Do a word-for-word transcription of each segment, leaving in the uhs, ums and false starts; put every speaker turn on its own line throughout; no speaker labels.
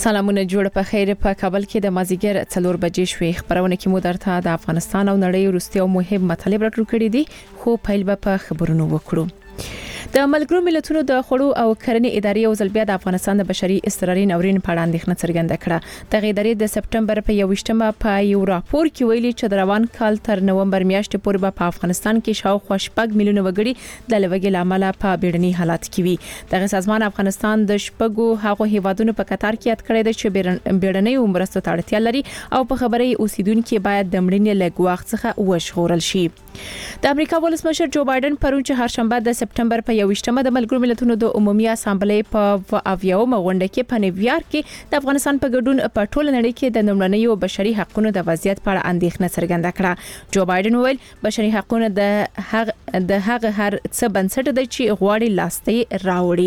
سلامونه جوړ په خیر په کابل کې د مازیګر څلور بجې شوې خبرونه کې مو درته د افغانستان او نړۍ وروستي او مهم مطالب راټول کړي دي خو پیل به په خبرونو وکړو. د ملګرو ملتونو د خړو او کرنې ادارې او ځلبیا د افغانستان د بشري استراري ناورین په اړه اندېښنه څرګنده کړه. د ادارې د سپټمبر په یوویشتمه په یو راپور کې ویلي چې د روان کال تر نومبر میاشتې پورې په افغانستان کې شاوخوا شپږ میلیونه وګړي د لوږې لامل په بیړني حالت کې وي. د سازمان افغانستان د شپږو هغو هیوادونو په قطار کې یاد کړی دی چې بیړني مرستو ته اړتیا لري او په خبري اوسیدونکو باید د مړینې له ګواښ څخه وژغورل شي. د امریکا ولسمشر جو بایدن پرون چې هرشنبه د سپټمبر په یوویشتمه د ملګرو ملتونو د عمومي اسامبلې په اویاومه غونډه کې په نیویارک کې د افغانستان په ګډون په ټوله نړۍ کې د نړیوالو بشري حقوقو د وضعیت په اړه اندېښنه څرګنده کړه. جو بایدن وویل بشري حقوقو د هغه د هغه هر څه بنسټ دی چې غواړي لاسته راوړي.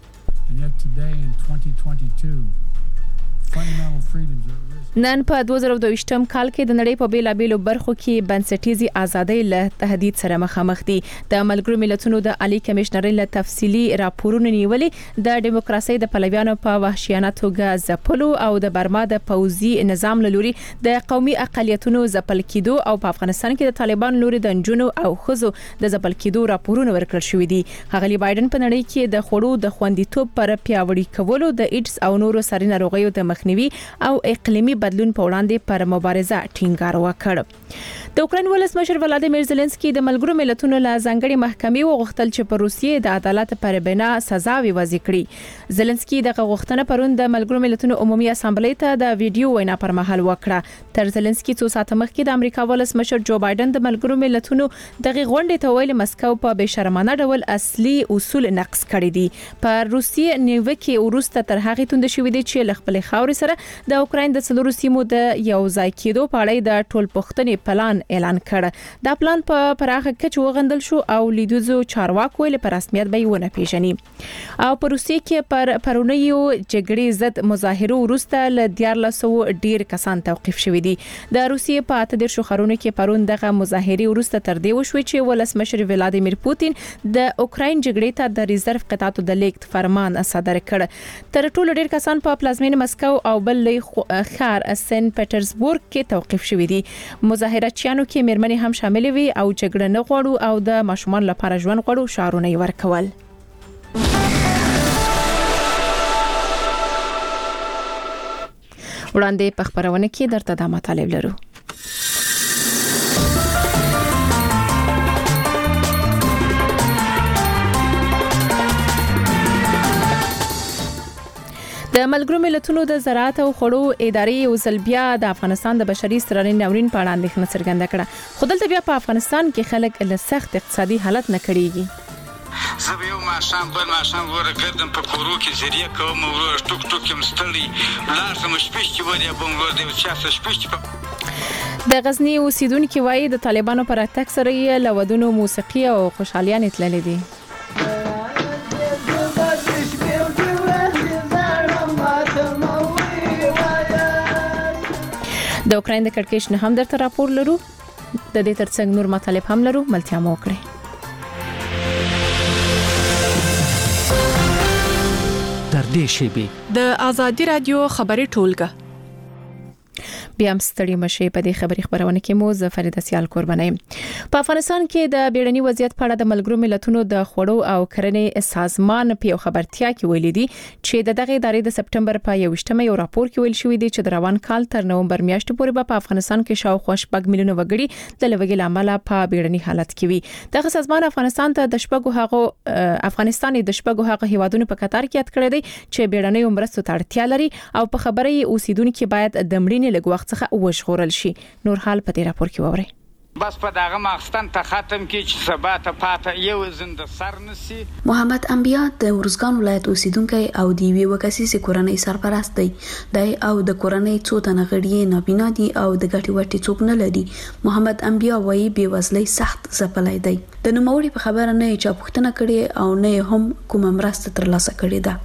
نن په دوه زره دوه کال کې د نړۍ په بیلابېلو برخو کې بنسټیزي ازادۍ له تهدید سره مخامخ دي. د ملګرو ملتونو د عالی کمشنر له تفصيلي راپورونو نیولې د دیموکراسي د پلویانو په وحشیانه توګه ځپلو او د برما د پوځي نظام لوري د قومي اقالیتونو ځپل کېدو او په افغانستان کې د طالبان لوري د جنونو او خزو د ځپل کېدو راپورونه ورکړل شوې دي. هغلی بایدن په نړۍ کې د خړو د خوندیتوب پر پیاوړي کولو د ایډز او نورو ساري ناروغیو د مخنیوي او اقلیمي بدلون په وړاندې پر مبارزه ټینګار وکړ. د اوکرين ولسمشر ولادیمیر زيلنسکي د ملګرو ملتونو له ځانګړي محکمې وغوښتل چې په روسیې د عدالت پر بنا سزا ویوځي کړي. زيلنسکي د غوښتنه پرون د ملګرو ملتونو عمومي اسامبلې ته د ویډیو وینا پر مهال وکړه. تر زيلنسکي څو ساعت مخکې د امریکا ولسمشر جو بایدن د ملګرو ملتونو دغه غونډې ته ویل مسکو په بشرمانه ډول اصلي اصول نقض کړي دي. په روسیې نیوکه ورسته تر هغه توند شوې دي چې خپل خاور سره د اوکرين د څلورو سیمو د یو ځای کېدو په اړه د ټول پښتنې پلان اعلان کړ. دا پلان په پراخه کچ وغندل شو او لیدوزو چارواکو ویل په رسمیت به ونه پیژني. او په روسیې کې پر پرونیو جګړې ضد مظاهرو وروسته ل دیارلسو ډیر کسان توقيف شوې دي. د روسیې په اته ډیر شهرونو کې پرون دغه مظاهرې وروسته تر دې وشوي چې ولسمشر ولادیمیر پوتین د اوکرين جګړې ته د ریزرو قطعاتو د لیکت فرمان صادر کړ. تر ټولو ډیر کسان په پلازمین مسکو او بل ښار سن پټرزبورګ کې توقيف شوې دي. مظاهراتچیانو کې مېرمنې هم شامل وي او جګړه نه غواړو او د ماشومان لپاره ژوند غواړو شعارونه ورکول. وړاندې په خبرونه کې درته د مطالب لرو. د ملګرو ملتونو د زراعت او خړو ادارې او ځلبیا د افغانستان د بشري استراري ناورین په اړه اندېښنه څرګنده کړه. خو دلته بیا په افغانستان کې خلک له سخت اقتصادي حالت نه کړيږي.
زه به یو ماشام بل ماشام ورګردم په کورو کې ذریعہ کوم ورور ټوک ټوک هم ستړي لازم شپږ چې ودی بم ور دی چې شپږ.
د غزنی اوسیدونکو وایي د طالبانو پر اتک سره یې لودونو موسیقي او خوشحالیان تللې دي. د اوکرين د کړکېچ نه هم درته راپور لرو. د دې ترڅنګ نور مطالب هم لرو. ملتیا مو کړئ.
در دې شیبه
د ازادي رادیو خبري ټولګه بیا هم ستړي مشه په دې خبري خبرونه کې مو زفریده سیال قرباني. په افغانستان کې د بیړني وضعیت په اړه د ملګرو ملتونو د خړو او کرنې سازمان په یو خبرتیا کې ویلي دي چې د دغه ادارې د سپټمبر په یوویشتمه یو راپور کې ویل شوی دی چې د روان کال تر نومبر میاشتې پورې په افغانستان کې شاوخوا شپږ میلیونه وګړي د لوږې لامل په بیړني حالت کې وي. دغه سازمان افغانستان ته د شپږو هغه افغانستان د شپږو هغه هیوادونو په قطار کې یاد کړی دی چې بیړني مرستو ته اړتیا لري او په خبري اوسیدونکو باید د مړینې لګوخت څخه وژغورل شي. نور حال په دې راپور کې ووري.
بس په دغه ماخستان ته ختم کې چې سبا ته پاته یو زند سر نسی.
محمد انبیا د ورزګان ولایت اوسیدونکو او دی وی وکاسي کورنۍ سرپرست دی. د او د کورنۍ څو تنه غړي نابینا دي او د ګټي وټي څوک نه لري. محمد انبیا وایي بې وزلۍ سخت ځپلای دی. د نوموړي په خبره نه چې پښتنه کړي او نه هم کوم مرسته ترلاسه کړي ده.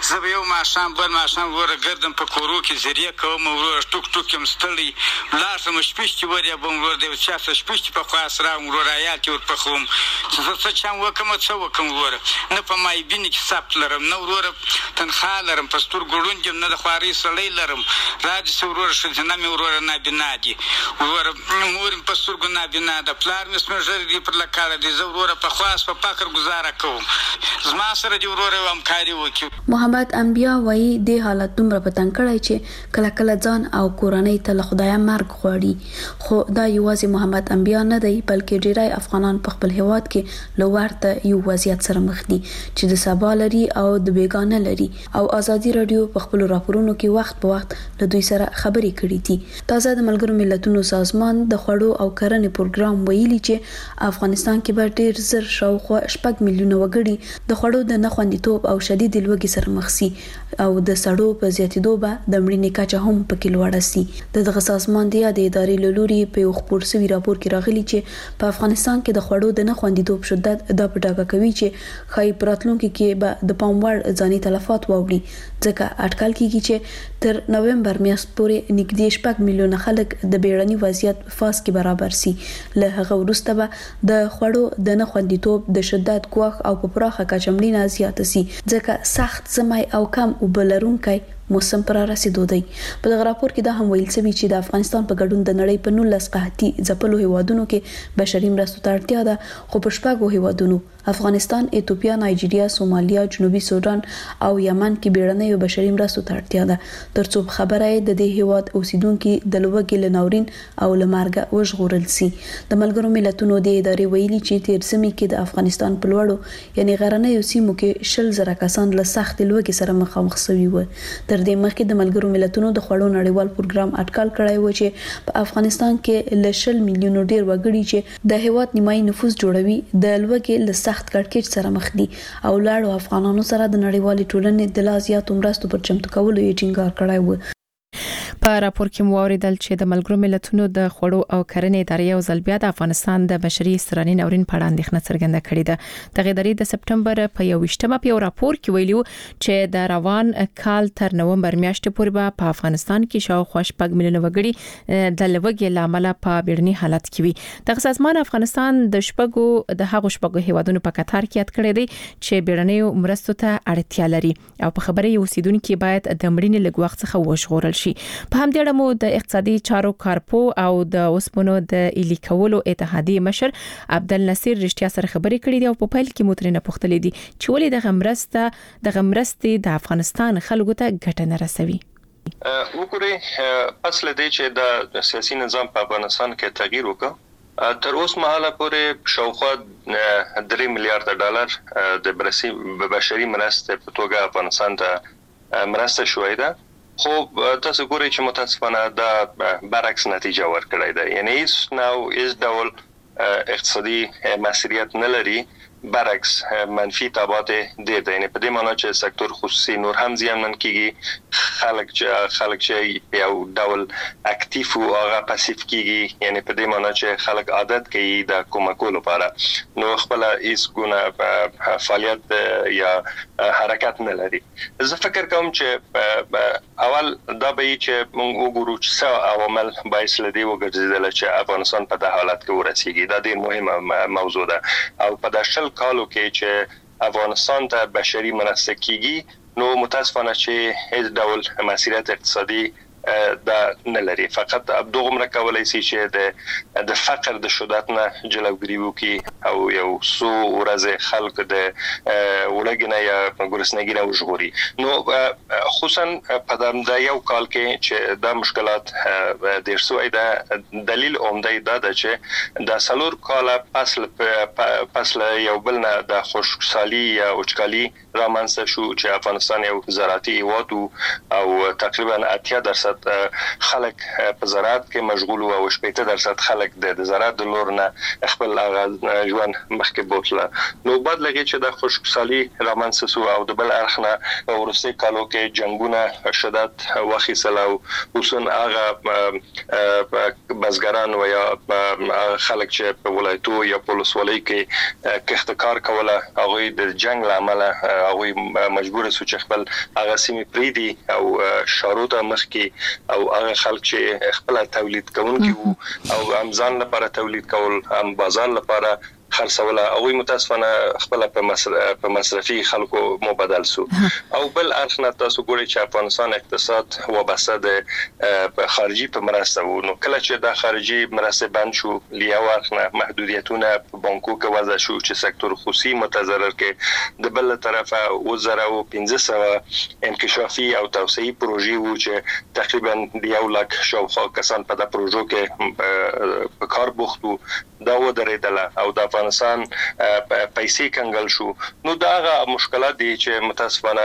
زه به یو ماښام بل ماښام وروره ګرځم په کورو کې زریه کوم وروره ټوک ټوک یم ستړی ولاړ شم شپېشتي وریا به وروره د یو چا څه شپېشتي په خوا سراوم وروره عیال کې ورپخوم چې زه څه چم وکړم څه وکړم وروره نه په مایبینې کې ثبت لرم نه وروره تنخوا لرم په سترګو ړوند یم نه د خوارۍ سړی لرم را دې شي وروره ښځینه مې وروره نابینا دي وروره مور مې په سترګو نابینا ده پلار مې سپین ږیری پر لکاړه دی زه وروره په خواست په فقر گزاره کوم زما سره دې وروره همکاري وکړي.
محمد انبیا وایي د حالت دومره په تنګ کړی چې کله کله ځان او کورنۍ ته له خدایه مرګ غواړي خو دا یوازې محمد انبیا نه دی بلکې ډیری افغانان په خپل هیواد کې له ورته یو وضعیت سره مخ دي چې د سبا لري او د بیګانه لري او ازادي رادیو په خپل راپورونو کې وخت په وخت له دوی سره خبرې کړې دي. تازه د ملګرو ملتونو سازمان د خوړو او کرنې پروګرام ویلي چې افغانستان کې به ډیر زر شاوخوا شپږ میلیونه وګړي د خوړو د نخوندیتوب او شدید لوږې سره مخ شي او د سړو په زیاتېدو به د مړینې کچه هم پکې لوړه شي. د دغه سازمان د یادې ادارې له لوري په یو خپور شوي راپور کې راغلي چې په افغانستان کې د خوړو د نخوندیتوب شدت دا په ډاګه کوي چې ښایي په راتلونکي کې به د پام وړ ځاني تلفات واوړي ځکه اټکل کیږي چې تر نومبر میاشت پورې نږدې شپږ میلیونه خلک د بیړني وضعیت فاز کې برابر شي. له هغه وروسته به د خوړو د نخوندیتوب د شدت ګواښ او په پراخه کچه مړینه زیاته شي ځکه سخت سمای او کم وبلرونکي موسم پر رسیدو دی. په دغه راپور کې دا هم ویل شوی چې د افغانستان په ګډون د نړۍ په نولس قحطي ځپلو هیوادونو کې بشري مرستو ته اړتیا ده خو په شپږو هیوادونو افغانستان، ایتوپیا، نایجیریا، سومالیا، جنوبي سودان او یمن کې بیړنۍ بشري مرستو ته اړتیا ده ترڅو خبره د دې هیواد اوسیدونکو د لوږې له ناورین او له مرګ وژغورل شي. د ملګرو ملتونو د ادارې ویلي چې تیر سمې کې د افغانستان په لوړو یعنی غرنیو سیمو کې شل زره کسان له سخت لوږې سره مخامخ شوي وو. تر دې مخکې د ملګرو ملتونو د خوړو نړیوال پروګرام اټکل کړی و چې په افغانستان کې له شل میلیونو ډیر وګړي چې د هیواد نیمایي نفوس جوړوي د لوږې له سخت کړکېچ سره مخ دي او لاړو افغانانو سره د نړیوالې ټولنې د لا زیاتو مرستو پر چمتو کولو یې ټینګار کړی و.
په راپور کې مو اوریدل چې د ملګرو ملتونو د خوړو او کرنې ادارې یو ځل بیا د افغانستان د بشري استراني ناورین په اړه اندېښنه څرګنده کړې ده. د ادارې د سپټمبر په یوویشتمه په یو راپور کې ویلو چې د روان کال تر نومبر میاشتې پورې به په افغانستان کې شاوخوا شپږ میلیونه وګړي د لوږې له امله په بیړني حالت کې وي. د سازمان افغانستان د شپږو د هغو شپږو هیوادونو په کتار کې یاد کړی دی چې بیړنۍ مرستو ته اړتیا لري او په خبره یې اوسیدونکو باید د مړینې له ګواښ څخه وژغورل شي. په همدې اړه مو د اقتصادي چارو کارپو او د اوسپنو د ایلی کولو اتحادیې مشر عبدالنصیر رښتیا سره خبرې کړې دي او په پیل کې مو ترې نه پوښتلې دي چې ولې د غمرسته د غمرستې د افغانستان خلکو ته ګټه نه رسوي.
وګورئ پس له دې چې د سیاسي نظام په افغانستان کې تغییر وکړ تر اوسه مهاله پورې شاوخوا درې میلیارډ ډالر د بشري مرستې په توګه افغانستان ته مرسته شوې ده خو تاسو ګورئ چې متاسفانه دا برعکس نتیجه ورکړې ده یعنی هیڅ نو هیڅ ډول اقتصادي مسئولیت نه لري برعکس منفي تبعات دي ده یعنی په دې معنی چې سکتور خصوصي نور هم زیانمن کیږي خلک چې خلک چې یو ډول اکټیف او هغه پاسیف کیږي یعنی په دې معنی چې خلک عادت کوي د کومکولو لپاره نو خپل هیڅ ګونه فعالیت یا حرکت نه لري. زه فکر کوم چې اول دا به چې موږ وګورو چې څه عوامل باعث لدی وګرځیدل چې افغانستان په دغه حالت کې ورسیږي. دا ډېر مهمه موضوع ده او په داشل کالو کې چې افغانستان ته بشري مرسته کیږي نو متاسفانه چې هیڅ ډول مسئولیت اقتصادي دا نه لري فقط دغه کولای شي چې د د فقر د شدت نه جلوګیری وکړي او یو څو ورځې خلک د وړګنه یا ګورسنګي نه وژغوري. نو خصوصا په د یو کال کې چې د مشکلات ډیر سوی ده دلیل عمده دا ده چې د سلور کال پس پس یو بل نه د خوشحالي یا وچکالي رامنځته شو چې افغانستان یو زراعتي هیواد او تقریبا اتیا درصد درصد خلک په زراعت کې مشغول او شپږ درصد خلک د زراعت د لور نه خپل ژوند مخکې بوتله. نو بعد لګي چې د خوشحالي رامنځته شو او د بل اړخ نه ورسته کالو کې جنگونه شدت واخیسل او اوسن هغه بزګران و یا خلک چې په ولایتو یا په ولسوالۍ کې کښتکار کوله هغه د جنگ لامل هغه مجبور سو چې خپل هغه سیمې پریدي او شارو ته مخ کې او هغه خلک چې خپل تولید کوونکي او امزان لپاره تولید کول هم بازار لپاره خرڅوله او متاسفانه خپل په مصرفي خلکو مبادل سو او بل اړخ تاسو ګورئ چې افغانستان اقتصاد وابسته د خارجي په مرسته وو. نو کله چې د خارجي مرسته بند شو لیا ورخنه محدودیتونه په بانکو کې وضع شو چې سکتور خصوصي متضرر کې د بل طرفه وزره او پنځه سوه انکشافي او توسعي پروژې وو چې تقریبا یو لک شاوخوا کسان په د پروژو کې په کار بوختو دا و درېدله او د افغانستان پیسې کنګل شو. نو دا هغه مشکلات دي چې متاسفانه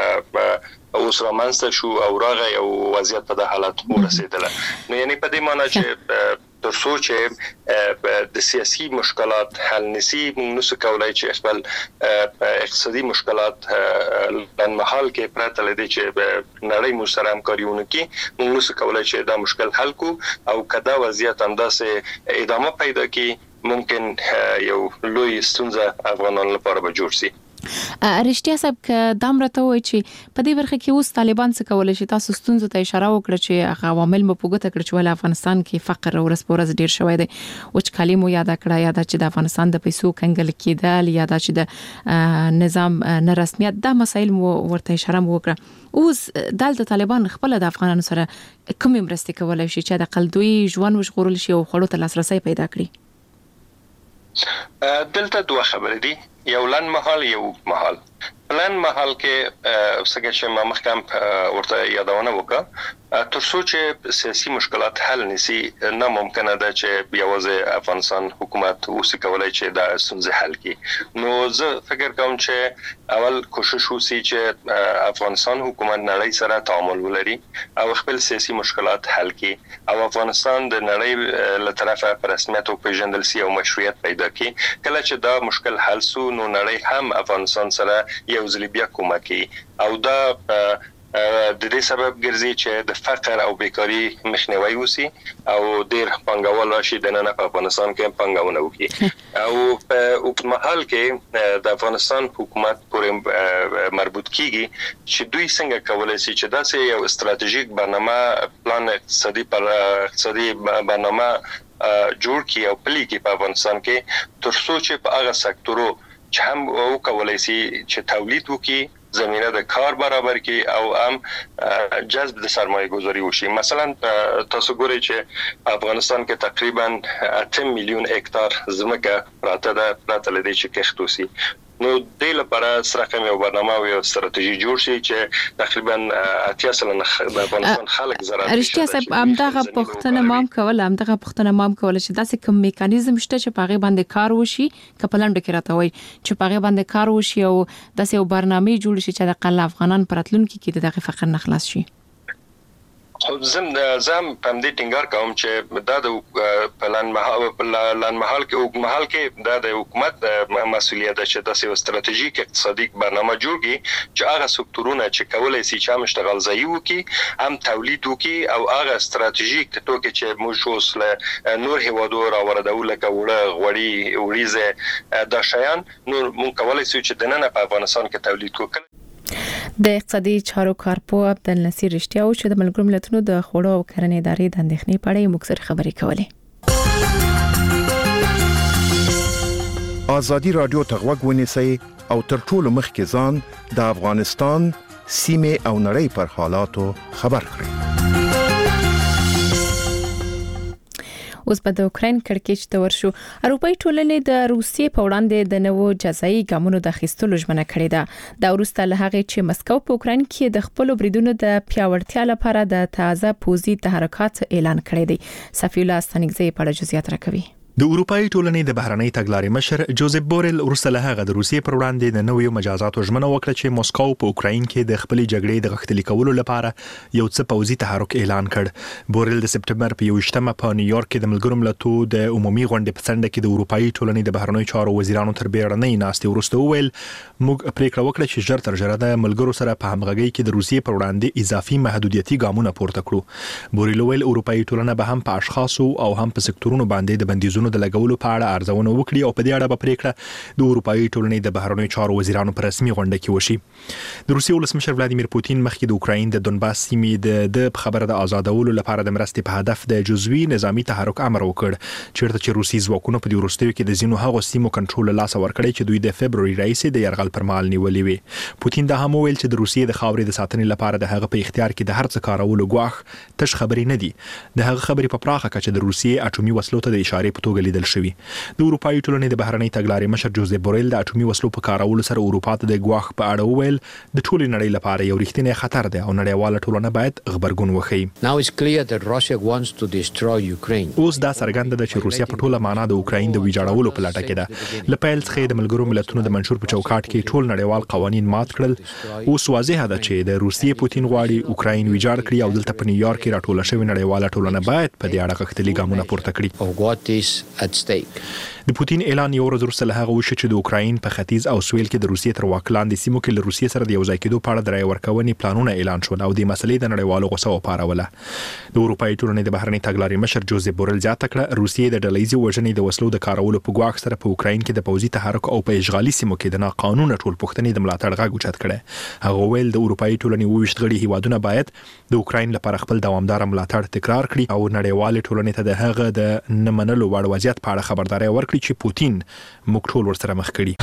اوس رامنځته شو او راغی او وضعیت په د حالت ورسېدله. نو یعنی په دې معنی چې تر څو چې د سیاسي مشکلات حل نشي موږ نو کولای چې خپل اقتصادي مشکلات لنمحال کې پرته لدی چې نړۍ مو سره همکاریونه کوي موږ نو کولای چې دا مشکل حل کو او کدا وضعیت همداسې ادامه پیدا کوي ممکن یو لوی ستونزه افغانانو لپاره به جوړ شي.
ارشتیا صاحب که دام راته وای چې په دې برخه کې اوس طالبان څه کولای شي تاسو ستونزو ته اشاره وکړه چې هغه عوامل مو پوګه تکړه چې ول افغانستان کې فقر او رسپورز ډیر شوی دی او چې کلمو یاد کړه یاد چې د افغانستان د پیسو کنګل کېدل یاد چې د نظام نه رسمیت د مسایل مو ورته اشاره وکړه. اوس دلته طالبان خپل د افغانانو سره کوم مرسته کولای شي چې د قلدوی ژوند وژغورل شي او خړو ته لاسرسي پیدا کړي؟
دلته دوه خبرې دي، یو لن محل یو محل. لن محل کې څنګه چې ما مخکې ورته یادونه وکړه تر څو چې سیاسي مشکلات حل نشي نه ممکنه ده چې یوازې افغانستان حکومت اوسې کولای چې دا ستونزې حل کړي. نو زه فکر کوم چې اول کوشش وشي چې افغانستان حکومت نړۍ سره تعامل ولري او خپل سیاسي مشکلات حل کړي او افغانستان د نړۍ له طرفه په رسمیت او پیژندل سي او مشروعیت پیدا کړي. کله چې دا مشکل حل سو نو نړۍ هم افغانستان سره یو ځل بیا کومکی او دا د دې سبب ګرځي چې د فقر او بیکاری مخنیوي وسی او ډیر پنګوال راشي د نن په افغانستان کې پنګونه وکړي او په اوپمحل کې د افغانستان حکومت پورې مربوط کیږي چې دوی څنګه کولای شي چې داسې یو استراتیژیک برنامه پلان اقتصادي پر اقتصادي برنامه جوړ کړي او پلي کړي په افغانستان کې تر څو چې په هغه سکتورو چې هم او کولای شي چې تولید وکړي زمينه د کار برابر کی او هم جذب د سرمایه گذاری وشي. مثلا تاسو ګورئ چې افغانستان کې تقریبا اته میلیون هکتار ځمکه پراته ده پراته لدی چې کښت وسی. نو د لپاره سره یو برنامه او یو ستراتیژي جوړ شي چې تقریبا اتیا سلنه د افغانستان خلک زراعت
ارشتیا صاحب همدغه پښتنه مام کول همدغه پښتنه مام کول چې داسې کوم میکانیزم شته چې پاغه باندې کار وشي کپلند کې راته وای چې پاغه باندې کار وشي او داسې یو برنامه جوړ شي چې د قل افغانان پراتلونکو کې دغه فقر نه خلاص شي.
زم زم پم دې ټینګار کوم چې دا د پلان محل لن محل کې محل کې دا د حکومت مسؤلیت ده چې تاسو استراتیژیک اقتصادي برنامه جوړ کړي چې هغه سکتورونه چې کولای شي چې هم اشتغال ځای وکي هم تولید وکي او هغه استراتیژیک ټکو چې موږ اوس نور هیوادو راوړو لکه وړه غوړی وریزه دا شیان نور مونږ کولای شو چې د نن په افغانستان کې تولید وکړو.
د اقتصادي چارو کارپو عبدالنصیر رښتیا او چې د ملګرو ملتونو د خوړو او کرنې ادارې د اندېښنې په اړه مکثر خبرې کولې.
ازادي رادیو ته غوږ ونیسئ او تر ټولو مخکې ځان د افغانستان سیمه او نړۍ پر حالاتو خبر کړئ.
اوس په د اوکرين کړکېچ ته ورشو. اروپאי ټولنې د روسیې په وړاندې د نوو جزایي ګامونو د اخیستلو ژمنه کړې ده. دا وروسته له هغې چې مسکو په اوکرين کې د خپل بریدونو د پیاوړتیا لپاره د تازه پوځي تحرکات اعلان کړی دی. صفی الله استانګزی په اړه جزئیات راکوي.
د اروپאי ټولنې د بهرنۍ تګلارې مشر جوزيف بورل وروسته له هغه د روسیې پر وړاندې د نویو مجازاتو ژمنه وکړه چې موسکو په اوکراین کې د خپلې جګړې د غښتلي کولو لپاره یو څه پوځي تحرک اعلان کړ. بورل د سپټمبر په یوویشتمه په نیویارک کې د ملګرو ملتونو د عمومي غونډې په څنډه کې د اروپאי ټولنې د بهرنیو چارو وزیرانو تر بیړنۍ ناستې وروسته وویل موږ پریکړه وکړه چې ژر تر ژره د ملګرو سره په همغږۍ کې د روسیې پر وړاندې اضافي محدودیتي ګامونه پورته کړو. بورل وویل اروپאי ټولنه به هم په اشخاصو او هم په سکتورونو باندې د بندیزونو د لګولو په اړه ارزونه وکړي او په دې اړه به پریکړه د اروپאי ټولنې د بهرنیو چارو وزیرانو په رسمي غونډه کې وشي. د روسیې ولسمشر ولادیمیر پوتین مخکې د اوکراین د دونباس سیمې د خبره د آزادولو لپاره د مرستې په هدف د جزوي نظامی تحرک امر وکړ چیرته چې روسي ځواکونو په دې وروستیو کې د ځینو هغو سیمو کنټرول لاس ورکړی چې دوی د فبروري راهیسې د یرغل پر مهال نیولې وي. پوتین دا هم ویل چې د روسیې د خاورې د ساتنې لپاره د هغه په اختیار کې د هر څه کارولو ګواښ تش خبرې نه دي. د هغه خبرې په پراخه کچه د روسیې اټومي وسلو ته د اشارې په توګه لیدل شوی. د اروپאי ټولنې د بهرنۍ تګلارې مشر جوزيف بورل د اټومي وسلو په کارولو سره اروپا ته د ګواښ په اړه وویل د ټولې نړۍ لپاره یو رښتینی خطر دی او نړیواله ټولنه باید خبرګون وښيي. اوس دا څرګنده ده چې روسیا په ټوله معنا د اوکراین د ویجاړولو په لټه کې ده. له پیل څخه د ملګرو ملتونو د منشور په چوکاټ کې ټول نړیوال قوانین مات کړل. اوس واضح ده چې د روسیې پوتین غواړي اوکراین ویجاړ کړي او دلته په نیویارک کې راټوله شوې نړیواله ټولنه باید په دې اړه غښتلي ګامونه پورته کړي. د پوتین اعلان یو ورځ وروسته له هغه وشو چې د اوکراین په ختیځ او سویل کې د روسیې تر واک لاندې سیمو کې له روسیې سره د یو ځای کېدو په اړه د رایې ورکونې پلانونه اعلان شول او د مسلې د نړیوالو غوسه وپاروله. د اروپאי ټولنې د بهرنۍ تګلارې مشر جوزيف بورل زیاته کړه روسیې د ډلهییزې وژنې د وسلو د کارولو په ګواښ سره په اوکراین کې د پوځي تحرک او په اشغالي سیمو کې د ناقانونه ټول پوښتنې د ملاتړ غږ اوچت کړي. هغه ویل د اروپאי ټولنې اوویشت غړي هیوادونه باید د اوکراین لپاره خپل دوامدار ملاتړ تکرار کړي او نړیوال ټولنې ته د هغه د نه منلو وړ وضعیت په اړه خبرداري ورکړي چې پوتین موږ ټول ورسره مخ کړي.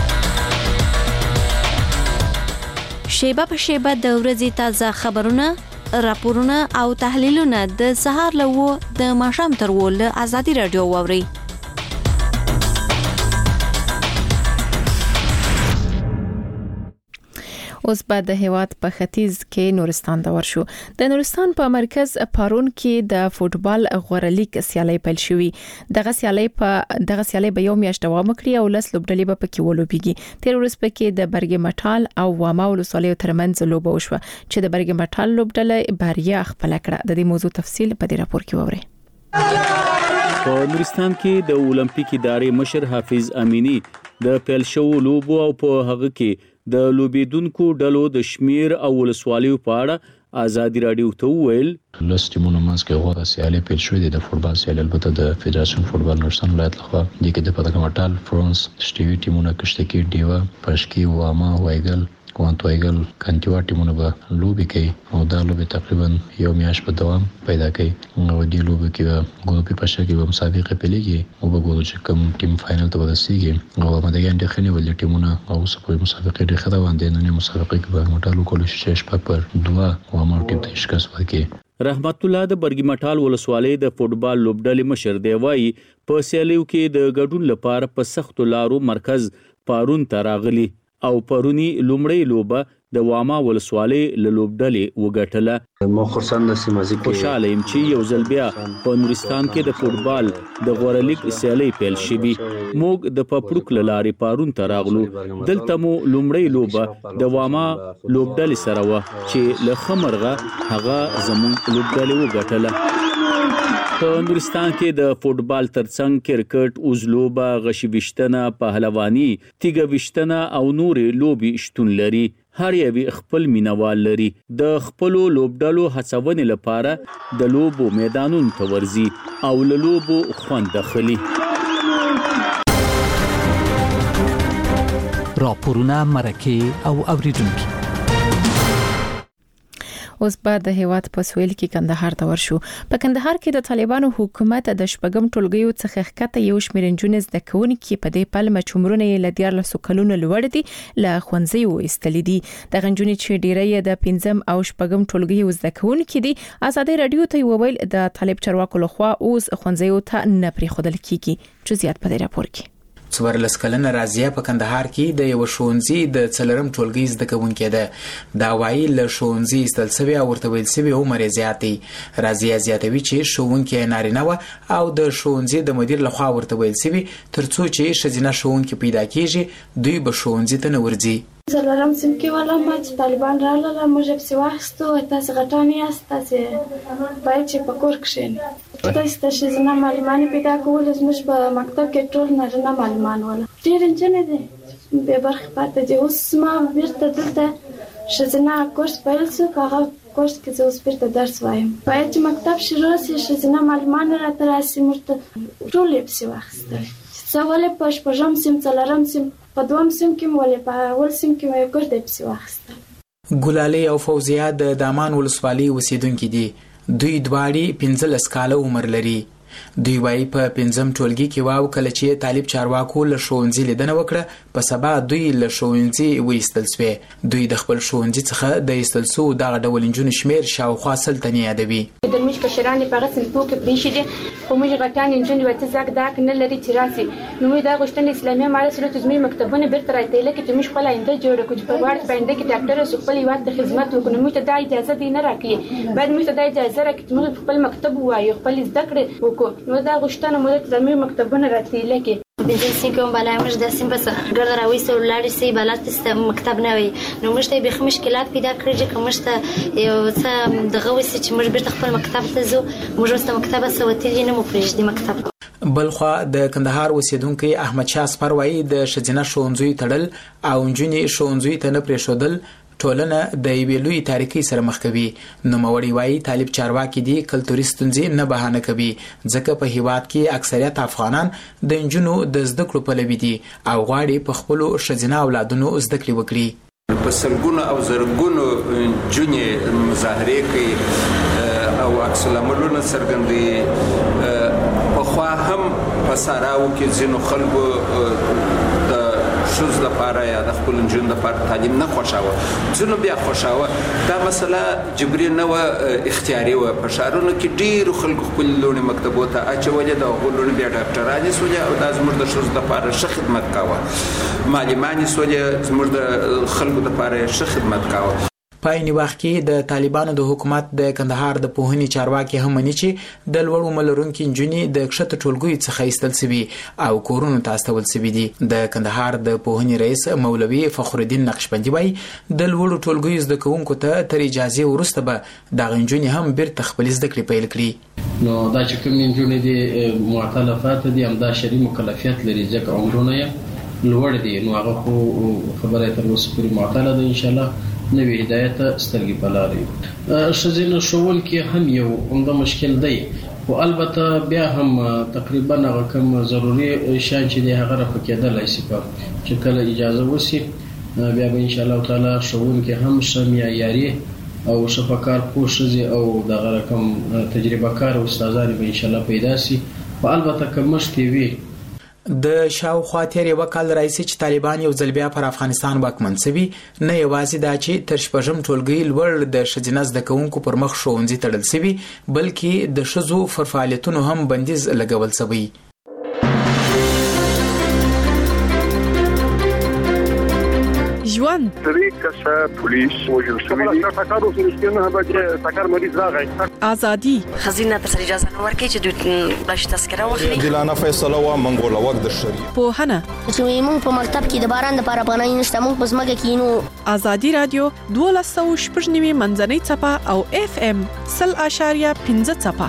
شیبه په شیبه د ورځې تازه خبرونه، راپورونه او تحلیلونه د سهار له و د ماښام تر و له ازادي رادیو واوري.
اوس بعد د هیواد په ختیځ کې نورستان ته ورشو. د نورستان په مرکز پارون کې د فوټبال غوړلیک سیالي پیل شوې. دغه سیالي په دغه سیالي به یو میاشت دوام وکړي او لس لوبډلې به پکې ولوبېږي. تیر ورځ پکې د برګ مټال او واما ولسوالیو ترمنځ لوبه وشوه چې د برګ مټال لوبډله بریا خپل کړه. د دې موضوع تفصیل په دې راپور کې ووري.
په نورستان کې د اولمپیک ادارې مشر حافظ امینی د پیل شو لوبو او په هغه کې د لوبیدونکو ډلو د شمیر او ولسوالیو په اړه ازادي رادیو ته ویل.
لس ټیمونو منځ کې غوړه سیالي پیل شوې ده. د فوټبال سیالي البته د فدراسیون فوټبال نورستان ولایت لخوا د کې د پدګمټال فرانس شټیوي ټیمونه کشته کې دیوا پښکی واما وایګل کوانتوایګل کنټیوا ټیمونه به لوبي کوي او دا لوبي تقریبا یو میاشت په دوام پیدا کوي. او د لوبي کې ګروپي پښه کې به مسابقه پیلېږي او به ګورو چې کوم ټیم فائنل ته ورسیږي. او مدګان د خني ول ټیمونه او سپوږ مسابقه د خدا باندې نه مسابقه کې به مټالو کول شي شپه پر دوا او امر ټیم ته شکست ورکړي.
رحمت الله د برګی مټال ولسوالۍ د فوټبال لوبډلې مشر دی وایي په سیالیو کې د ګډون لپاره په سخت لارو مرکز پارون ته راغلي او پرونی لومړی لوبه د واما ولسوالۍ له لوبډلې وګټله.
مو خرسند سیمازي کې
خوشاله يم چې یو ځل بیا په نورستان کې د فوټبال د غوړلیک سیالي پیل شوي. موږ د پپړوک لارې پارون ته راغلو. دلته مو لومړی لوبه د واما لوبډلې سره و چې له خمرغه هغه زموږ لوبډلې وګټله. په نورستان کې د فوټبال ترڅنګ کرکټ، اوزلوبه، غشي وشتنه، پهلواني، تیګه وشتنه او نورې لوبي شتون لري. هر یو خپل مینوال لري. د خپل لوبډلو هڅونې لپاره د لوبو میدانونو ته ورځي او له لوبو خوند اخلي.
راپورونه، مرکه او اوریدونکو.
اوس بعد د هیواد په سویل کې کندهار ته ورشو. په کندهار کې د طالبانو حکومت د شپږم ټولګیو څخه ښکته یو شمېر نجونې زده کوونکي په دې پل مچمرونه یې ل دیارلسو کلونو لوړ دي له ښوونځیو ایستلې دي. د غنجونې چې ډیری د پنځم او شپږم ټولګیو زده کوونکي دي ازادي رادیو ته وویل د طالب چارواکو لخوا اوس ښوونځیو ته نه پریښودل کیږي. جزئیات په دې راپور کې.
څوارلس کلنه رازیه په کندهار کې د یو ښوونځي د څلورم ټولګي زده کوونکې ده. دا وایي له ښوونځي ایستل سوی او ورته ویل سوی عمر یې زیات دی. رازیه زیاتوي چې ښوونکې نارینه وه او د ښوونځي د مدیر لخوا ورته ویل سوي تر څو چې ښځینه ښوونکې پیدا کیږي دوی به ښوونځي ته نه ورځي.
څلورم صنف کې ولم چې طالبان راغلل موږ یې پسې واخیستو. تاسې غټان یاست، تاسې باید چې په کور کښېنئ. تاسې ته ښځینه معلمانې پیدا کول زموږ په مکتب کې ټول نارینه معلمان ول. ډېرې نجونې دي بې برخې پاتې دي. اوس ما بیرته دلته ښځینه کورس پیل شو، په هغه کورس کې زه اوس بیرته درس وایم. باید چې مکتب شروع شي ښځینه معلمان راته راسي، موږ ته ټول یې پسې واخیستل. څه ولې په شپږم صنف څلورم صنف په دوم صنف کې ولې په اول صنف کې مې ګرد پسې واخیستل.
ګلالۍ او فوزیه د دامان ولسوالۍ اوسیدونکي دي. دوی دواړې پنځلس کاله عمر لري. دوی وایي په پنځم ټولګي کې واو کله چې طالب چارواکو له ښوونځي لیدنه وکړه په سبا دوی له ښوونځي وایستل سوی. دوی د خپل ښوونځي څخه د ایستل سو دغه ډول نجونو شمیر شاوخوا سل تنې یادوي.
د موږ کشران په هغه صنفو کې پرېښي دي خو موږ غټان نجونې ورته زاک داک نه لري چې راسي. نو موږ دا غوښتنه اسلامي امارت سره زموږ مکتبونه بیرته راټیله کړي چې موږ خپل آینده جوړه کړو چې په غواړ په آینده کې ډاکټر او خپل هیواد ته خدمت وکړو. موږ ته دا اجازه دی نه راکړي، باید موږ ته دا اجازه راکړي چې موږ خپل مکتب ووایو، خپل زده کړې وکړو. نو دا غوښتنه موږ ته زموږ مکتبونه راټیله کړي.
بنزل سینکم بالا موږ د سیم بس ګرد راويسته ولاري سي بلات مکتب نه وي. نو موږ ته به مشکلات پیدا کړی چې کوم شته یو څه دغه وسې چې موږ بیرته خپل مکتب ته ځو. موږ واست مکتب سوتلی نه مو پرېږدي مکتب.
بلخوا د کندهار اوسیدونکي احمد شاه سپروي د ښځینه ښوونځي تړل او نجونې ښوونځي ته نه پرېښودل ټولنه د یوې لوی تاریخي سره مخ کوي. نوموړی وایي طالب چارواکي دي کلتوري ستونزې نه بهانه کوي ځکه په هیواد کې اکثریت افغانان د نجونو د زده کړو پلوي دي او غواړي په خپلو ښځینه اولادونو زده کړې وکړي.
په سلګونو او زرګونو نجونې مظاهرې کوي او عکس العملونه څرګندوي. پخوا هم په ساراو کې ځینو خلکو د شوز لپاره یا د خپل نجونو لپاره تعلیم نه خوښاوه، ځینو بیا خوښاوه. دا مسله جبري نه وه، اختیاري وه. په ښارونو کې ډېرو خلکو خپل لوڼې مکتبو ته اچولې، د هغو لوڼې بیا ډاکټرانې سولې او دا زموږ د ښځو لپاره ښه خدمت کاوه. معلمانې سولې زموږ د خلکو لپاره ښه خدمت کاوه.
په عین وخت کې د طالبانو د حکومت د کندهار د پوهنې چارواکي هم مني چې د لوړو ملرونکو نجونې د کښته ټولګیو څخه ایستل سوي او کورونو ته استول سوي دي. د کندهار د پوهنې رئیس مولوي فخر الدین نقشبندي وایي د لوړو ټولګیو زده کوونکو ته تر اجازه وروسته به دغه نجونې هم بیرته خپل زده کړې پیل کړي.
نو دا چې کوم نجونې دي معتلفات دي همدا شرعي مکلفیت لري ځکه عمرونه یې لوړ دي. نو هغه خو خبره تر اوسه پورې معتله ده. ان شاء الله نوې هدایت سترګې په لارې. ښځینه ښوونکي هم یو عمده مشکل دی خو البته بیا هم تقریبا هغه کوم ضروري شیان چې دی هغه رفع کېدلی شي چې کله اجازه وشي بیا به ان شاء الله تعالی ښوونکي هم ښه معیاري او ښه په کار پوه ښځې او دغه رقم تجربه کار استادان به ان شاء الله پیدا شي. خو البته که مشتې وي
د شاوخوا تیر یو کال راځي چې طالبان یو ځل بیا پر افغانستان واکمن شوي. نه یوازې دا چې تر شپږم ټولګي لوړ د ښځینه زده کوونکو پر مخ ښوونځي تړل شوي بلکې د ښځو پر فعالیتونو هم بندیز لګول شوی.
ژوند
درې کسه پولیس وژل شوي دي. ټاکارو سره نه بچي ټاکار مریض راغی.
ازادي
خزینه تر اجازه نه ورکړي چې دوی بلش تذکره واخلي.
دلانه فیصله وا منګول وخت د شریعت
پوهنه
چې موږ په مکتب کې د باران د لپاره پناه نشته موږ په ځمکه کې نو.
ازادي رادیو دولس سوه شپږ نوي منځنۍ چپه او اف ام سل اشاریه پنځه چپه.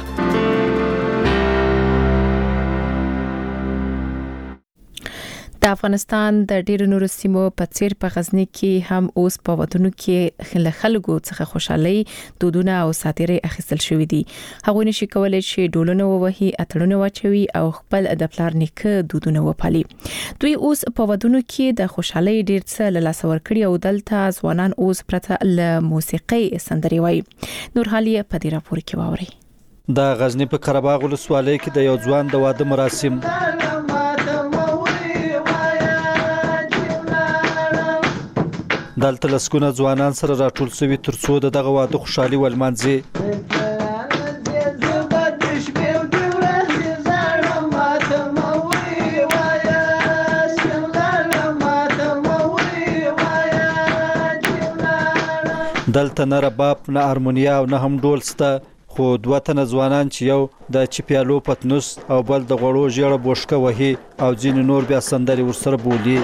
د افغانستان د ډیرو نورو سیمو په څیر په غزنی کې هم اوس په ودونو کې خلکو څخه خوشحالي دودونه او ساتيري اخیستل شوې دي. هغه نشي کولای چې ډولونه ووهي اتړونه واچوي او خپل د پلار نیکه دودونه وپالي. دوی اوس په ودونو کې د خوشحالي ډیر څه لاس ورکړي او دلته ځوانان اوس پرته ل موسیقي سندري وایي. نور حالي په دې راپور کې واوري.
د غزنی په قرهباغ ولسوالۍ کې د یو ځوان د واده مراسم دلته لسکونه ځوانان سره راټول شوي ترڅو دغه واده خوشحالي ولمانځي. دلته نه رباب نه هارمونیا او نه هم ډول سته، خو دوه تنه ځوانان چې یو د چپیالو پتنوس او بل د غوړو ژیړه بوشکه وهي او ځینې نور بیا سندرې ورسره بولي.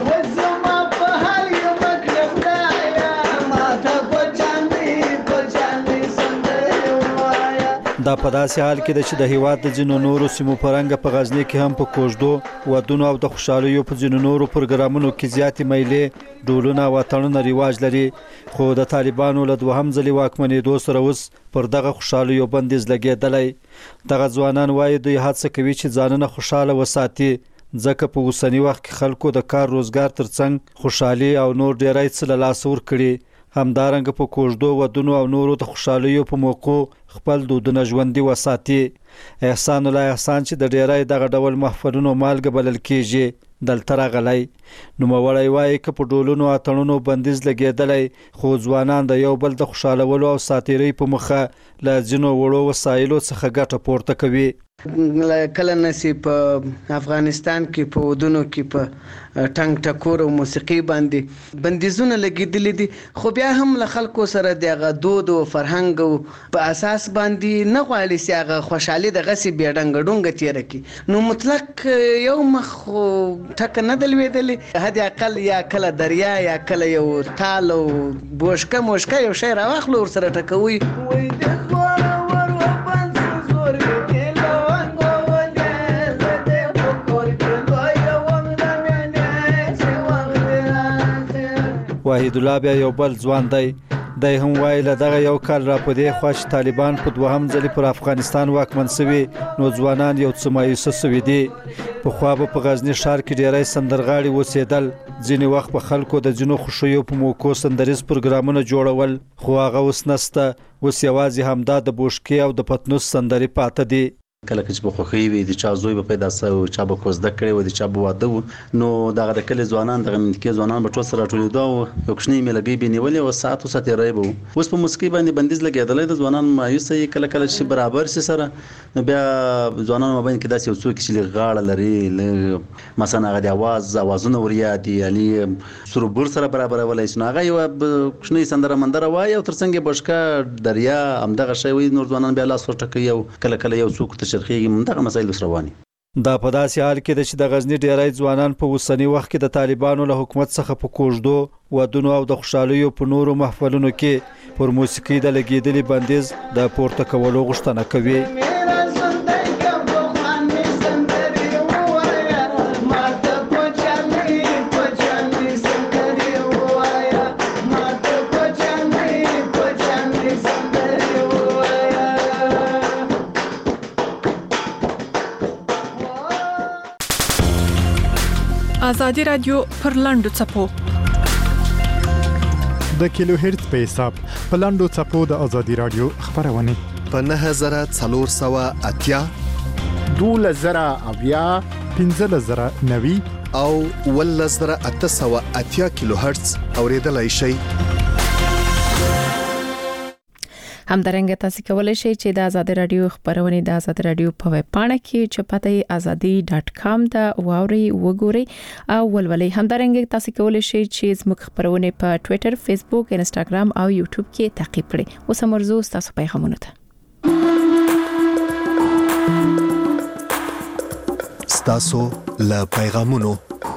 دا په داسې حال کې ده چې د هیواد د ځینو نورو سیمو په رنګه په غزني کې هم په کوژدو ودونو او د خوشحالیو په ځینو نورو پروګرامونو کې زیاتې میلې ډولونه او اتڼونه رواج لري، خو د طالبانو له دوهم ځلې واکمنېدو سره اوس پر دغه خوشحالیو بندیز لګېدلی. دغه ځوانان وایي دوی هڅه کوي چې ځانونه خوشحاله وساتي، ځکه په اوسني وخت کې خلکو د کار روزګار ترڅنګ خوشحالي او نور ډیری څه له لاسه ورکړي. همدارنګه په کوژدو ودونو او نورو د خوشحالیو په موقع خپل دودونه ژوندي وساتي. احسان الله احسان چې د ډیری دغه ډول محفلونو مالګه بلل کیږي دلته راغلی. نوموړی وایي که په ډولونو اتڼونو بندیز لګېدلی، خو ځوانان د یو بل د خوشحالولو او ساتیرۍ په مخه له ځینو وړو وسایلو څخه ګټه پورته کوي.
کله نسی په افغانستان کې په ودونو کې په ټنګ ټکور او موسیقي باندې بندیزونه لګېدلي دي، خو بیا هم له خلکو سره د هغه دود او فرهنګ او په اساس باندې نه غواړي چې هغه خوشحالي دغسې بې ډنګه ډونګه تېره کړي. نو مطلق یو مخ ټکه نه ده لوېدلې، حد اقل یا کله دریا یا کله یو تال او بوشکه موشکه یو شی راواخلو ورسره ټکوي. واحد الله بیا یو بل ځوان دی، دی هم وایي له دغه یو کال را په دې خوا چې طالبان په دوهم ځلې پر افغانستان واکمن سوي نو ځوانان یو څه مایوسه سوي دي. پخوا به په غزني ښار کې ډیری سندرغاړي اوسېدل، ځینې وخت په خلکو د ځینو خوښیو په موقعو سندریز پروګرامونه جوړول، خو هغه اوس نسته. اوس یوازې همدا د بوشکې او د پتنوس سندرې پاته دي.
کله چې په خوخي وي د چا زوی به پیدا سو، چا به کوزده کړي و، د چا به واده و، نو دغه د کلی ځوانان دغه منطقې ځوانان به ټول سره راټولېدو او یو کوچنۍ میلګۍ به یې نیولې او ساعت و ساعت تېری به و. اوس په موسیقۍ باندې بندیز لګېدلی د ځوانان مایوسه یې کله کله چې برابر سي سره، نو بیا ځوانانو مابین کې داسې یو څوک چې لږ غاړه لري، مثلا هغه د اواز اوازونه ور یاد دي، یعنې سروبور سره برابرولی شي، نو هغه یوه کوچنۍ سندره مندره وایي او تر څنګ یې بشکه دریا همدغه شی وایي، نور ځوانان بیا لاس ورټکوي او کله کله یو څوک ورته چرخېږي. دغه مسایل اوس رواني.
دا په داسې حال کې ده چې د غزني ډیری ځوانان په اوسني وخت کې د طالبانو له حکومت څخه په کوژدو ودونو او د خوشحالیو په نورو محفلونو کې پر موسیقي د لګېدلي بندیز د پورته کولو غوښتنه کوي.
ازادي رادیو پر لاندو چپو
د کیلو هرتز په حساب په لاندو چپو د ازادي رادیو خبرونه
په نه هزار څلور سوه اتیا
دوله زره اویا پنځه زره نوي
او ول زره اته سوه اتیا کیلو هرتز اوریدلای شي.
همدارنګه تاسو کولای شئ چې د آزاد رادیو خبرونه د آزاد رادیو په ویب پاڼه کې چې پته ازادي ډاټ کام دا واوري وګورئ او ولولئ. همدارنګه تاسو کولای شئ چې زموږ خبرونه په ټوئیټر، فیسبوک، انسټاګرام او یوټیوب کې تعقیب کړئ. اوس مرزو تاسو پیغامونه ته
ستاسو له پیغامونو.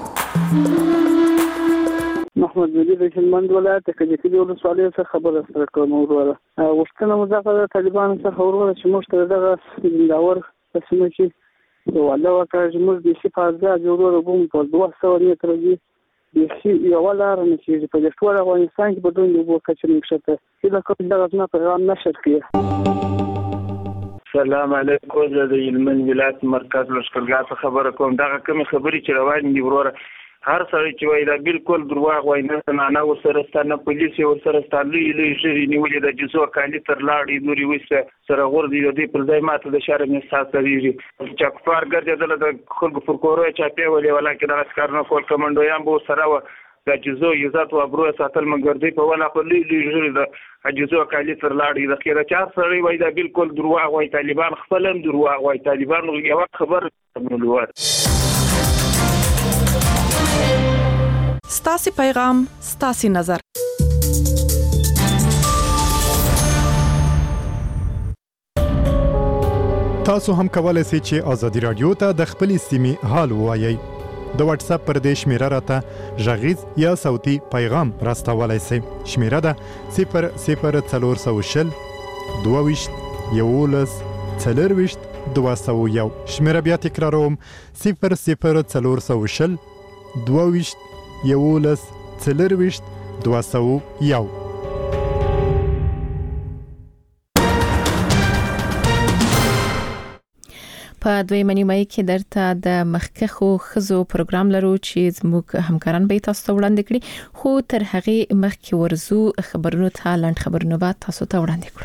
محمد ولی د هلمند ولایت د کجکي د ولسوالۍ څخه خبره سره کوم. وروره غوښتنه مو دغه د طالبانو څخه وروره چې موږ ته دغه زنداور په سیمه کې یو الله وکړي چې موږ د شي فازه جوړو بوم په دوه سوه متره کې د شي یو لار نه چې په ټول افغانستان کې بدون یو کچې نشته چې کوم دغه نه پیغام نشر کړي.
السلام علیکم. د هلمند ولایت مرکز لشکرګاه خبره کوم. دغه کوم خبرې چې روان دي وروره هر سړی چې وایي دا بالکل دروغ وایي، نه نه ورسره ستا نه پولیس ورسره ستا لوی لوی ژرې نیولې د جزو کالي تر لاړې نورې ویسته سره غور دي د دې پر ځای ماته د شرم احساس لرېږي چې کفار ګرځېدله د خلکو پر کورو یې چاپې ولې ولکن دغسې کارونه کول کمنډویان به ورسره وه د جزو عزت و ابرو ساتل مګردۍ په وله په لوی لوی ژرې د جزو کالي تر لاړې د خیره چې هر سړی وایي دا بالکل دروغ وایي. طالبان خپل هم دروغ وایي. طالبان یوه خبر ملوار.
ستاسي پیغام ستاسي نظر.
تاسو هم کولای شئ چې ازادي رادیو ته د خپل سیمې حال ووایئ. د واتس اپ پر دې شمیره راته غږیز یا صوتي پیغام راستولای شئ. شمیره ده صفر صفر څلور سوه شل دوه ویشت یولس څلور ویشت دوه سوه یو. شمیره بیا تکراروم صفر صفر څلور سوه شل دوه ویشت یولس څلور ویشت دوه سوه یو.
په دویمه نیمه کې درته د مخکخو خزو پروګرام لرو چې زموږ همکاران به تاسو ته وړاندې کړي، خو تر هغه مخکې ورزو خبرونو ته لاند خبرونه به تاسو ته وړاندې کړو.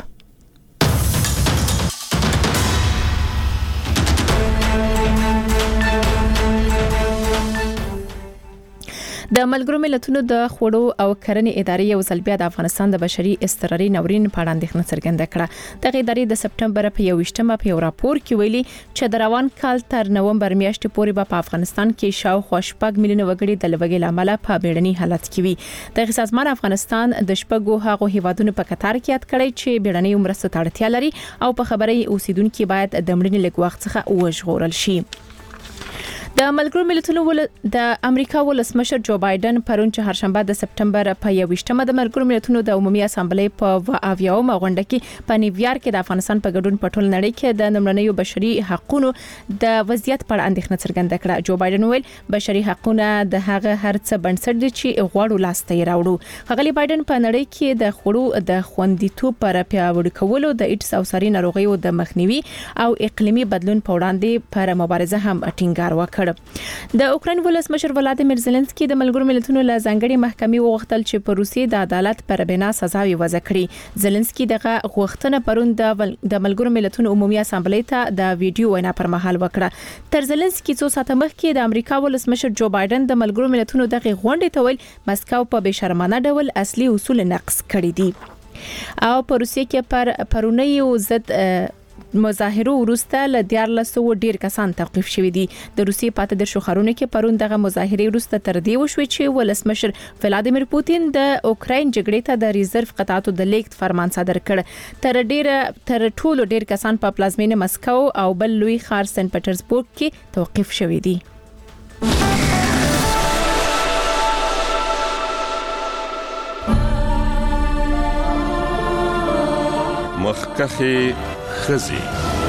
د ملګرو ملتونو د خوړو او کرنې ادارې یو ځل بیا د افغانستان د بشري اضطراري ناورین په اړه اندېښنه څرګنده کړه. د ادارې د سپټمبر په یوویشتمه په یو راپور کې ویلي چې د روان کال تر نومبر میاشتې پورې په افغانستان کې شاوخوا شپږ میلیونه وګړي د لوږې لامل په بیړني حالت کې وي. د سازمان افغانستان د شپږو هغو هیوادونو په کتار کې یاد کړی چې بیړني مرسته ته اړتیا لري او په خبري اوسیدونکو باید د مړینې لږ وخت څخه وژغورل شي. د ملګرو ملتونو ول د امریکا ولسمشر جو بایدن پرون چهارشنبه د سپټمبر په یوویشتمه د ملګرو ملتونو د عمومي اسامبلې په اویاومه غونډه کې په نیویارک کې د افغانستان په ګډون په ټول نړۍ کې د نمرنیو بشري حقوقو د وضعیت په اړه اندېښنه څرګنده کړه. جو بایدن ویل بشري حقوقونه د هغه هرڅه بنسټ دي چې غواړو لاسته یې راوړو. ښاغلي بایدن په نړۍ کې د خوړو د خوندیتوب پر پیاوړي کولو د ایډز او ساري ناروغیو د مخنیوي او اقلیمي بدلون په وړاندې پر مبارزه هم ټینګار وکړ. د اوکراین ولسمشر ولادیمیر زيلنسکي د ملګرو ملتونو له ځانګړي محکمې وغوښتل چې په روسیې د عدالت پر بنا سزاوي وضع کړي. زيلنسکي دغه غوښتنه پرون د د ملګرو ملتونو عمومي اسامبلې ته د ویډیو وینا پر مهال وکړه. تر زيلنسکي څو ساعته مخکې د امریکا ولسمشر جو بایدن د ملګرو ملتونو دغه غونډې ته ویل مسکو په بشرمانه ډول اصلي اصول نقض کړي دي. او په روسیې کې پر پرونیو ضد مظاهرو وروسته ل دیارلس سوه ډیر کسان توقيف شوي دي. د روسیې پاتې د شوخرونو کې پرون دغه مظاهره وروسته تر دې وشوي چې ولسمشر ولادیمیر پوتین د اوکراین جګړې ته د ریزرو قطعاتو د لیکت فرمان صادر کړ. تر ډیره تر ټولو ډیر کسان په پلازمینه مسکو او بل لوی ښار سن پټرزبورګ کې توقيف شوي دي.
مخکخه خزي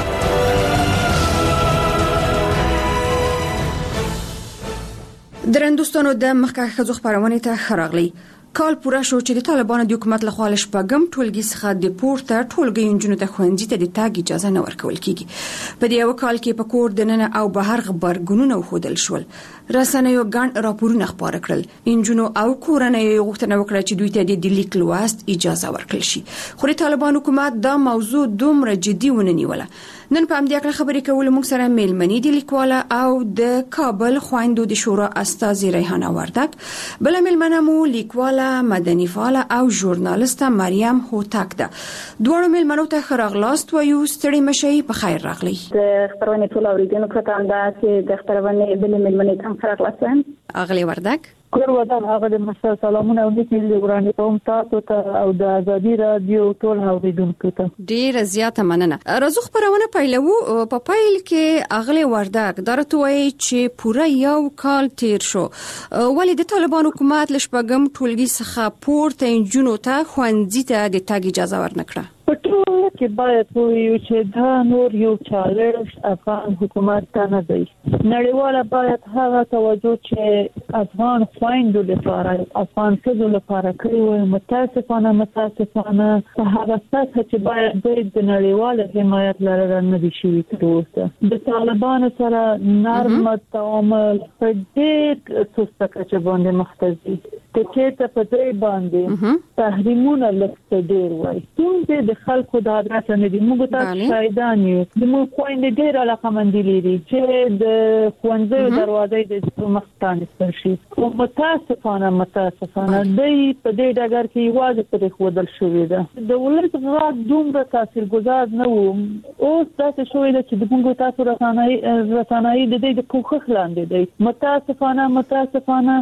درندوستانو د مخکخه خزو خبرونه ته خراغلی. کال پوره شو چې د طالبانو د حکومت لخوا له شپږم ټولګي څخه د پورته ټولګي انجونو ته خوندې ته د تاګ اجازه نه ورکول کیږي. په دې یو کال کې په کور د نن او بهر خبرګونونه خودل شول. رسنیو ګڼ راپورونه خبره کړل. انجونو او کورنۍ غوښتنه وکړه چې دوی ته د لیک لوست اجازه ورکړل شي. خو د طالبانو حکومت دا موضوع دومره جدي ونه نیوله. نن په همدې اړه خبرې کول موږ سره میلمنې د لیکواله او د کابل خويندو د شورا استاذ ریحانه وردک، بل میلمنه مو لیکواله مدني فعاله او ژورنالیست مریم هوتک ده. دوه میلمنو ته خراغلاست و یو ستړي مشي په خیر راغلی.
د خبرونه ټول اوریدونکو ته هم دا چې د خبرونه بل میلمنې ته خراغلاستم.
اغلی وردک
کور ودان هغه د مسل سلامونه او نیک دې ورانه کوم تاسو ته او د ازادي رادیو ټول اوریدونکو ته
ډیر زیاته مننه. راځو خبرونه پیلو. په پیل کې اغلی وردک درته وایي چې پوره یو کال تیر شو ولی د طالبان حکومت لشپګم ټولګي څخه پورته انجونو ته خوندې ته د تاګ اجازه ورنکړه.
په ټول کې باید وایو چې دا نور یو چالش افغان حکومت ته نه دی. نړیواله باید هغه توجه چې افغان خويندو لپاره افغان ښځو لپاره کوي وي متاسفانه متاسفانه په هغه سطح چې باید د نړیواله حمایت لرل نه دي شوي تر اوسه. د طالبانو سره نرم تعامل په ډېر سسته کچه باندې مختصي چې ته په دې باندې تحریمونه لکه ډېر وایي. څنګه د خلکو د عادت نه دي موږ تاسو شاهدان یو. د موږ خويندې ډېر علاقمند لري چې د خوندې دروازې د مختان سپرشي. او متاسفانه متاسفانه دوی په دې ډګر کې یوازې پرې خودل شوې ده. د ولایت غږ دومره تاثیرګذار نه و. اوس تاسو شوې ده چې د موږ تاسو رسنۍ رسنۍ د دې د کوخ لاندې دي. متاسفانه متاسفانه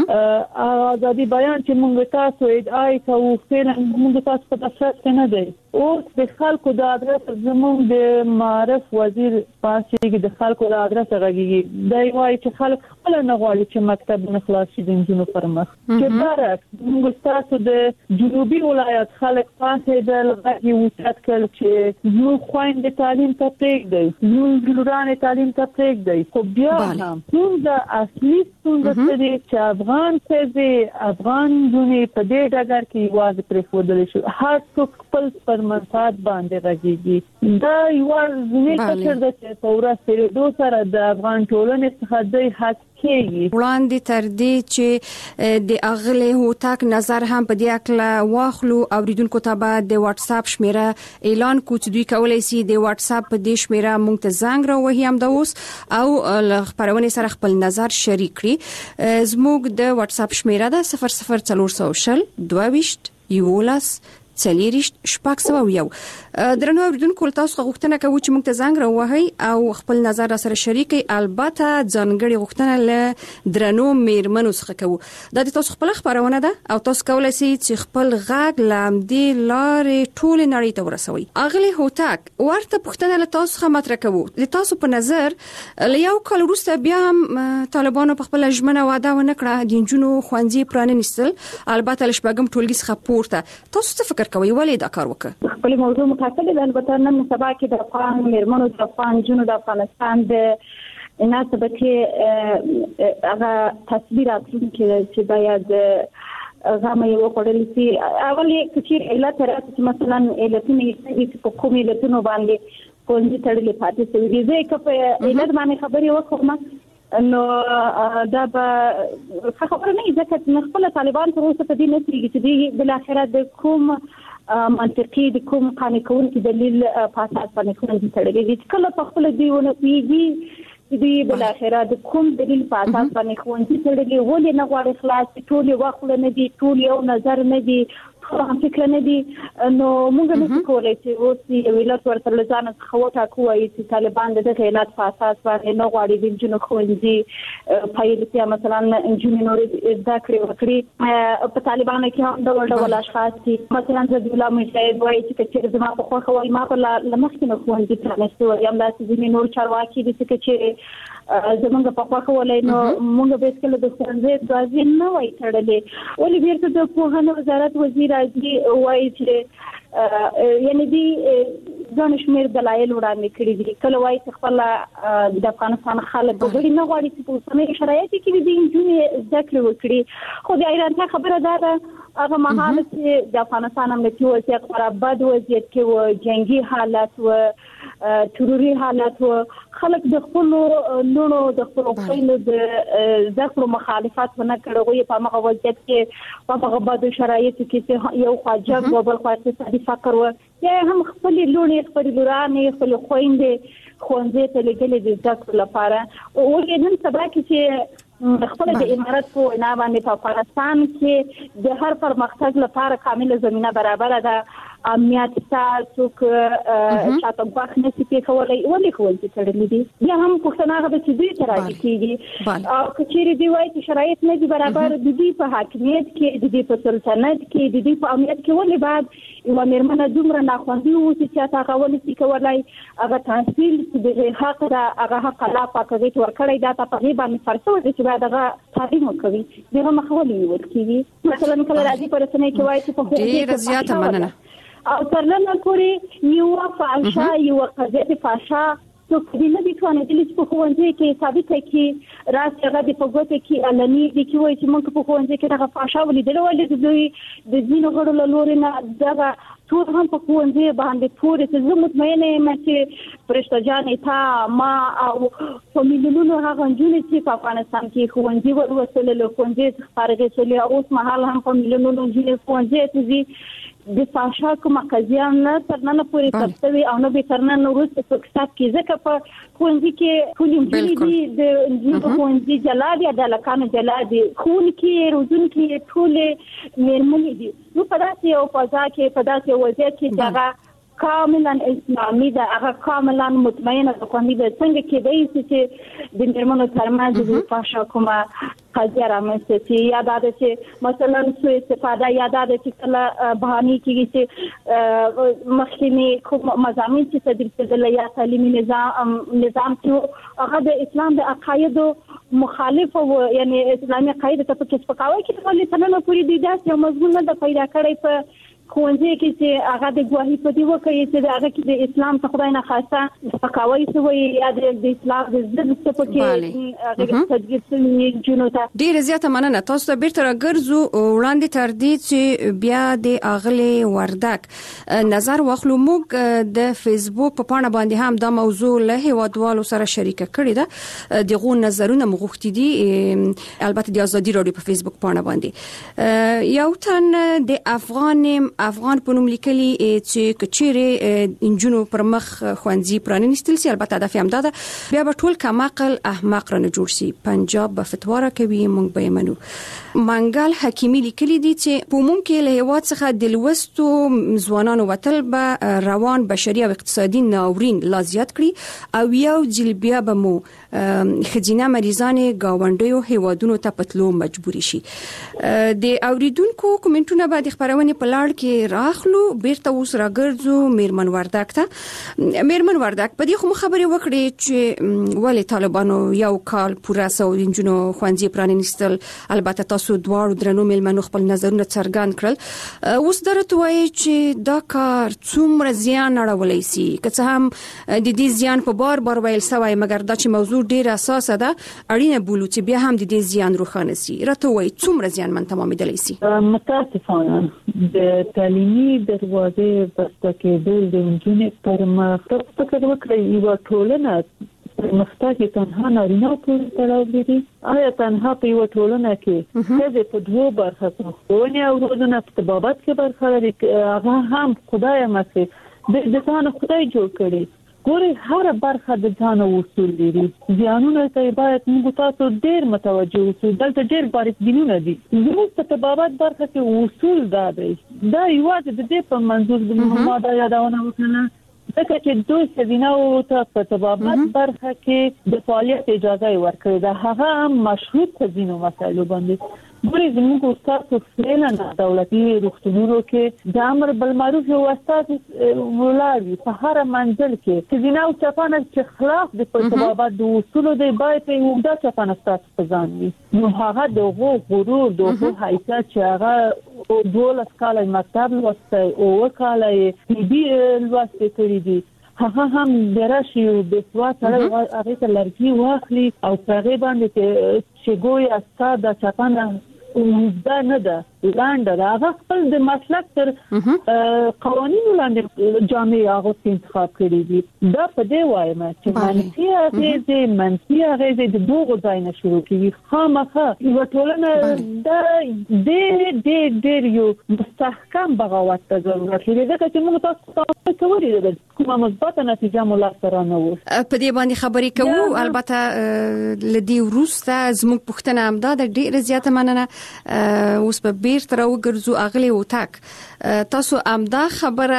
ازادي بیان چې موږ تاسو ادعای کوو فعلا موږ تاسو په اساس کې نه دی. اوس د خلکو د ادرس زموږ د معرف وزیر پاسې د خلکو د ادرس غږیږي دا وایي چې خلک خپل نه غواړي چې مکتب نه خلاص شي د انجونو پر مخ چې برعکس موږ تاسو د جنوبي ولایت خلک پاسې د غږی وسات کول چې نو خويند تعلیم ته پرېږدي نو ګلوران تعلیم ته پرېږدي خو بیا هم څنګه اصلي څنګه چې افغان څه افغان جونې په دې ډګر کې واځ پرې فودل شي هر څوک خپل پر منفعت باندې راځي دا یو ځینې کچر د تورا سره دوه سره د افغان ټولنې څخه د حق کېږي
وړاندې تر دې چې د اغله هوتاک نظر هم په دې اکله واخلو اوریدونکو ته به د واتس اپ شمیره اعلان کو چې دوی کولای شي د واتس اپ په دې شمیره مونږ ته زنګ راوهي هم د اوس او خبرونه سره خپل نظر شریک کړي زموږ د واتس اپ شمیره ده صفر صفر څلور سوشل دوه یولس چلیریشت شپږ سو یو درنو اوریدونکو تاسو غوښتنه کوي چې موږ ته زنګ راوهي او خپل نظر را سره شریکي البته ځانګړي غوښتنه له درنو میرمنو څخه کوي دا د تاسو خپل خبرونه ده او تاسو کولای شئ چې خپل غږ لامدې لارې ټول نړۍ ته ورسوي اغلی هوتاک ورته پوښتنه له تاسو څخه مطرح کوو له تاسو په نظر له یو کال وروسته بیا هم طالبانو په خپل ژمنه وعده ونه کړه د جنونو خوانځي پراننستل البته لشبګم ټولګي څخه پورته تاسو څه فکر کوي ولې دا کار وکړه
خپل موضوع مخاطب ده البته نن سبا کې د افغان میرمنو د افغان جنونو د افغانستان د ناسبه کې هغه تصویرات چې باید غامه یو کړل شي اولی کثیر علت راځي چې مثلا علتونه چې په کومې علتونو باندې پونځي تړلې پاتې شوی دي زه کله علت باندې خبرې وکړم نو دا به خبره نه ځکه چې خپل طالبان تر اوسه په دې نه تریږي چې دی بل اخره د کوم منطقي د کوم قانون کوونکی دلیل په اساس باندې کوم تړلې دي کله په خپل دیونه پیږي دی بل اخره د کوم دلیل په اساس باندې کوونکی تړلې ولې نه غواړي خلاص ټول وخت نه دي ټول یو نظر نه دي هم فکر نه دي نو موږ نه کولای چې اوس یو ویلات ورته لزان خوته کوي چې طالبان د غیلات په اساس باندې نه غواړي د جنو خوندي پایلتیا مثلا انجینر نور زده کړی وکړي په طالبانو کې هم ډول ډول اشخاص دي مثلا د الله مجاهد وایي چې چې زما په خو خوي ما په لمخکې نه خوندي پرانستو یم لا چې نور چارواکي دي چې زمونږ په خوا کولای نو موږ به کله د څنګه ځای نه وای تړلې ولې بیرته د پوهنې وزارت وزیر راځي وایي چې یعنی دی ځان شمیر دلایل وړاندې کړی دي کله وایي چې خپل د افغانستان خلک وګړي نه غواړي چې په اوسنۍ شرایطو کې د انجونې ذکر وکړي خو د ایران خبره ده هغه مهال چې د افغانستان امنیتي وضعیت خورا بد وضعیت کې و جنگي حالت و تروري حالت و خلک د خپل لونو د خپل خپل د ذکر مخالفت ونه کړو په هغه وضعیت کې په هغه بد شرایطو کې یو خواجه او بل خوا اقتصادي فقر و یا هم خپل لونې خپل لورانې خپل خويندې خوندې ته لګلې د ذکر لپاره او نن سبا کې چې خپل د امارات په وینا باندې په افغانستان کې د هر پرمختګ لپاره کامله زمينه برابر ده امنیت تاسو چې چاته وخت نشي کولای ولې کوي تړلې دي یا هم پښتنه غوډه چې دوی ترای کیږي او کچېری دی وایي چې شرایط نه دي برابر د دې په حاکمیت کې د دې په سلطنت کې د دې په امنیت کې ولې بعد یو مرمنه دومره ناخوندي وو چې تاسو غوړي چې کولای هغه تحصیل د حق دا هغه حق لا پاتې ورکړی دا په غیبه باندې فرصو چې بعد هغه تعلیم کوي دغه مخولي ورکړي مثلا کله راځي پر سنې کې وایي چې په
ډیر زیاته مننه
او ترنه پورې یو فاشا یو قضیه فاشا څو کدي نه دي ټول چې په خوندې کې ثابت کی راځي هغه د فوګوت کې علني دي چې وایي چې موږ په خوندې کې دغه فاشا ولیدل ولې د دوی د زینو غړو له لوري نه دغه ټول هم په خوندې باندې پورې چې زه مطمئنه یم چې فرشته جانې تا ما او فامیلونو هغه جنونه چې په افغانستان کې خوندې ورسول له خوندې خارجي سولې اوس مهال هم فامیلونو جنې خوندې چې د فاشا کومه قضیه نه ترنه پورې ترڅوي او نه به ترنه وروسته په کتاب کې ځکه په خوندې کې ټول دي د خوندې جلاد یا د لکانو جلاد خون کې روزون کې ټول میرمنې دي نو په داسې او فضا کې په داسې وضعیت کې ځای کاملا اسلامي ده، هغه کاملا مطمئنه ده کومې ده څنګه کې دی چې د میرمنو ترمنځ د فحشا کومه قضیه رامنځته شي، یا دا چې مثلا سوء استفاده، یا دا چې کله بهاني کېږي چې مخکینی کوم مضامین چې تدریس کېدل یا تعلیمي نظام نظام چې هغه د اسلام د عقایدو مخالف او یعنی اسلامي عقاید ته په سپکاوي کې ولې تنه پوری دي دا چې مضمون نه د پیدا کړی په خوانځي کې چې هغه د ګواهی په دی وکړي چې هغه کې د اسلام څخه خدای نه خاصه سپکاوي شوی یا د اسلام د ضد څه کې هغه تدریس جنو ته
ډیر زیاته مننه. تاسو ته بیرته راګرځو وړاندې تر دې چې بیا د اغلی وردک نظر واخلو. موږ د فیسبوک په پاڼه باندې هم دا موضوع له هیوادوالو سره شریک کړی ده، دغه نظرونه مغوښتي دي البته د ازادي رادیو په فیسبوک پاڼه باندې. یو تن د افغان افغان په نوم لیکلي چې کچېره انجونو پر مخ خوانځي پرانیستل سي، البته دا فهم ده بیا به ټول کماقل احمق رانه جوړ سي، پنجاب به فتوا راکوي مونږ به منو. منګل حکیمی لیکلي دي چې په عموم کې له هواد څخه د لوستو ځوانانو وتل به روان بشري او اقتصادي ناورین لا زیات کړي او یو جل بیا به مو خزینه مریضان گاونډیو هیوادونو ته پتلو مجبوري شي. د اوریدونکو کومنټونه بعد خبرونه په لاړ کې راخلو. بیرته اوس راګرځو میرمن وردک ته. میرمن وردک په دې خو خبرې وکړې چې ولې طالبانو یو کال پوره سو انجونو خوانځي پرانیستل، البته تاسو دواړو درنو میلمنو خپل نظرونه څرګند کړل. اوس درته وایي چې دا کار څومره زیان اړولی سي، که څه هم د دې زیان په بار بار ویل سوی، مګر دا چې موضوع ډیر اساسه ده اړینه بولو چې بیا هم د دې زیان روښانه سي. راته وایي څومره زیان من تمامېدلی سي؟
متاسفانه د تعلیمي دروازې بسته کېدل د نجونې پر مخ فکر وکړئ یوه ټولنه پرمختګ یې تنها نارینه پورې تړاو لري. آیا تنها په یوه ټولنه کې ښځې په دوو برخه کې ښوونې او روزنه په طبابت کې برخه لري، هغه هم خدای مسې د ځان خدای جوړ کړي. ګوري هر برخه د ځان اصول لري، ځانونه ته باید موږ تاسو ډیر متوجه اوسو. دلته ډیر باریک دینونه دي. زموږ په طبابت برخه کې اصول دا دی، دا یوازې د دې په منظور د ما دا یادونه وکړه ځکه چې دوی سویناو ته په طبابت برخه کې د فعالیت اجازه ورکړه ده، هغه هم مشروط په ځینو مسایلو باندې. ګوري زموږ استاد فعلا دولتي روغتونونو کې د امر بالمعروف او استاد ولاړ په هر منزل کې چې دیناو چپانه چې خلاف د طبابت د اصولو دی باید په یو ځای چپانه استاد ځان وي. نو هغه دغه غرور دغه حیثیت چې هغه دولت کال مکتب لوسته او وکاله دې لوسته کړی دي، هغه هم درشي او د سوا سره هغه ته لرګي واخلي او هغه باندې چې ګوي استاد د چپانه دا نه ده لاندې هغه خپل د مسلک تر قوانینو لاندې جامع هغه انتخاب کړی دي. دا په دې وایم چې منفي هغه منفي هغه د دوه ځای نه شروع کیږي. خامخا یو ټولنه د دې دې ډېر یو مستحکم بغاوت ته ضرورت لري ځکه چې موږ تاسو ته کولی دي کومه مثبته نتیجه مو لاسته نه و.
په دې باندې خبرې کوو. البته لدی وروسته زموږ پښتنه هم دا د ډېر زیاته مننه. اوس په بیرته راوګرځو اغلی وتاک. تاسو امدا خبره